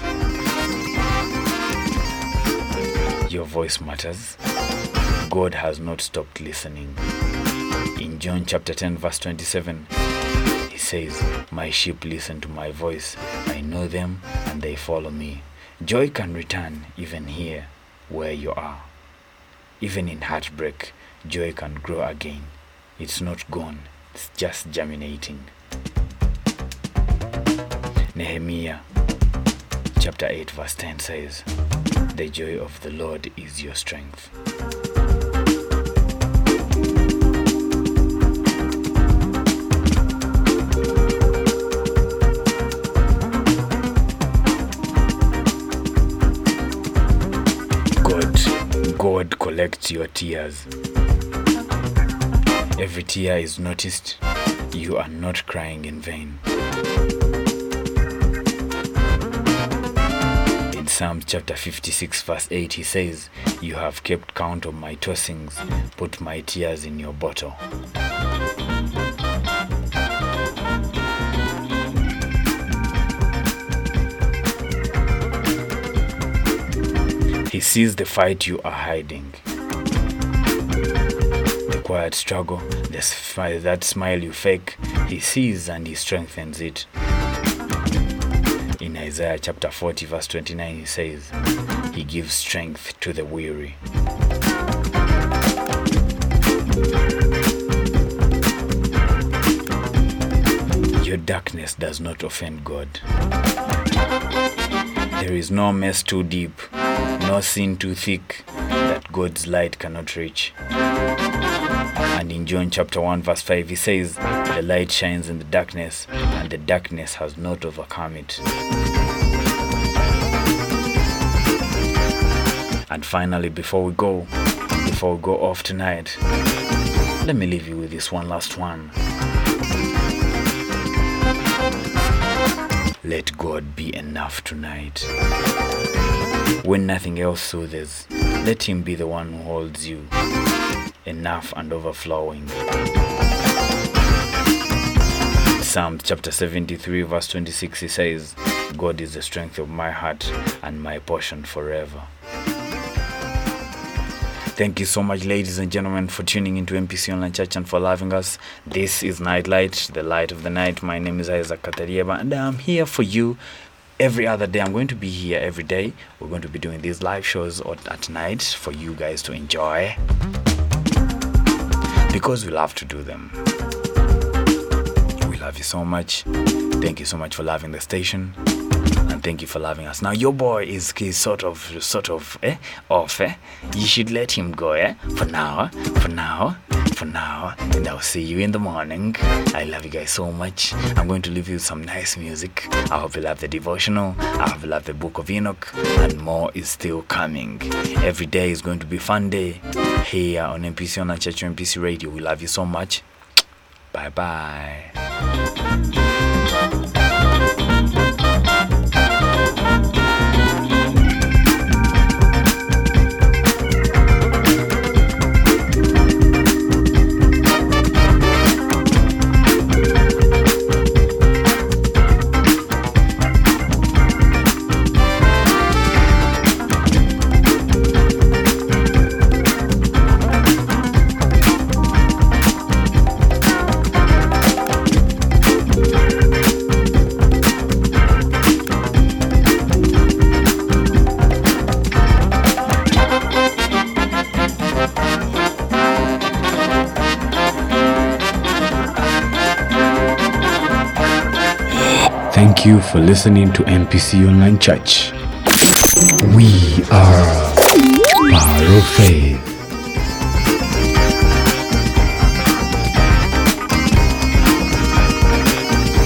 Your voice matters. God has not stopped listening. In John chapter 10 verse 27 he says, "My sheep listen to my voice. I know them and they follow me." Joy can return even here where you are. Even in heartbreak, joy can grow again. It's not gone, it's just germinating. Nehemiah chapter 8 verse 10 says, "The joy of the Lord is your strength." God collects your tears. Every tear is noticed. You are not crying in vain. In Psalm chapter 56 verse 8 he says, "You have kept count of my tossings, put my tears in your bottle." He sees the fight you are hiding, the quiet struggle, that smile you fake. He sees and he strengthens it. In Isaiah chapter 40 verse 29 he says, "He gives strength to the weary." Your darkness does not offend God. There is no mess too deep, no sin too thick that God's light cannot reach. And in John chapter 1 verse 5 he says, "The light shines in the darkness and the darkness has not overcome it." And finally, before we go off tonight, let me leave you with this one last one. Let God be enough tonight. When nothing else soothes, let Him be the one who holds you, enough and overflowing. Psalm chapter 73 verse 26 he says, "God is the strength of my heart and my portion forever." Thank you so much, ladies and gentlemen, for tuning into MPC Online Church and for loving us. This is Nightlight, the light of the night. My name is Isaac Katarieba, and I'm here for you every other day. I'm going to be here every day. We're going to be doing these live shows at night for you guys to enjoy, because we love to do them. We love you so much. Thank you so much for loving the station. And thank you for loving us. Now your boy is sort of off. You should let him go, for now, and I'll see you in the morning. I love you guys so much. I'm going to leave you with some nice music. I hope you love the devotional. I hope you love the Book of Enoch, and more is still coming. Every day is going to be fun day here on MPC Online Church, MPC Radio. We love you so much. Bye bye. Thank you for listening to MPC Online Church. We are Power of Faith.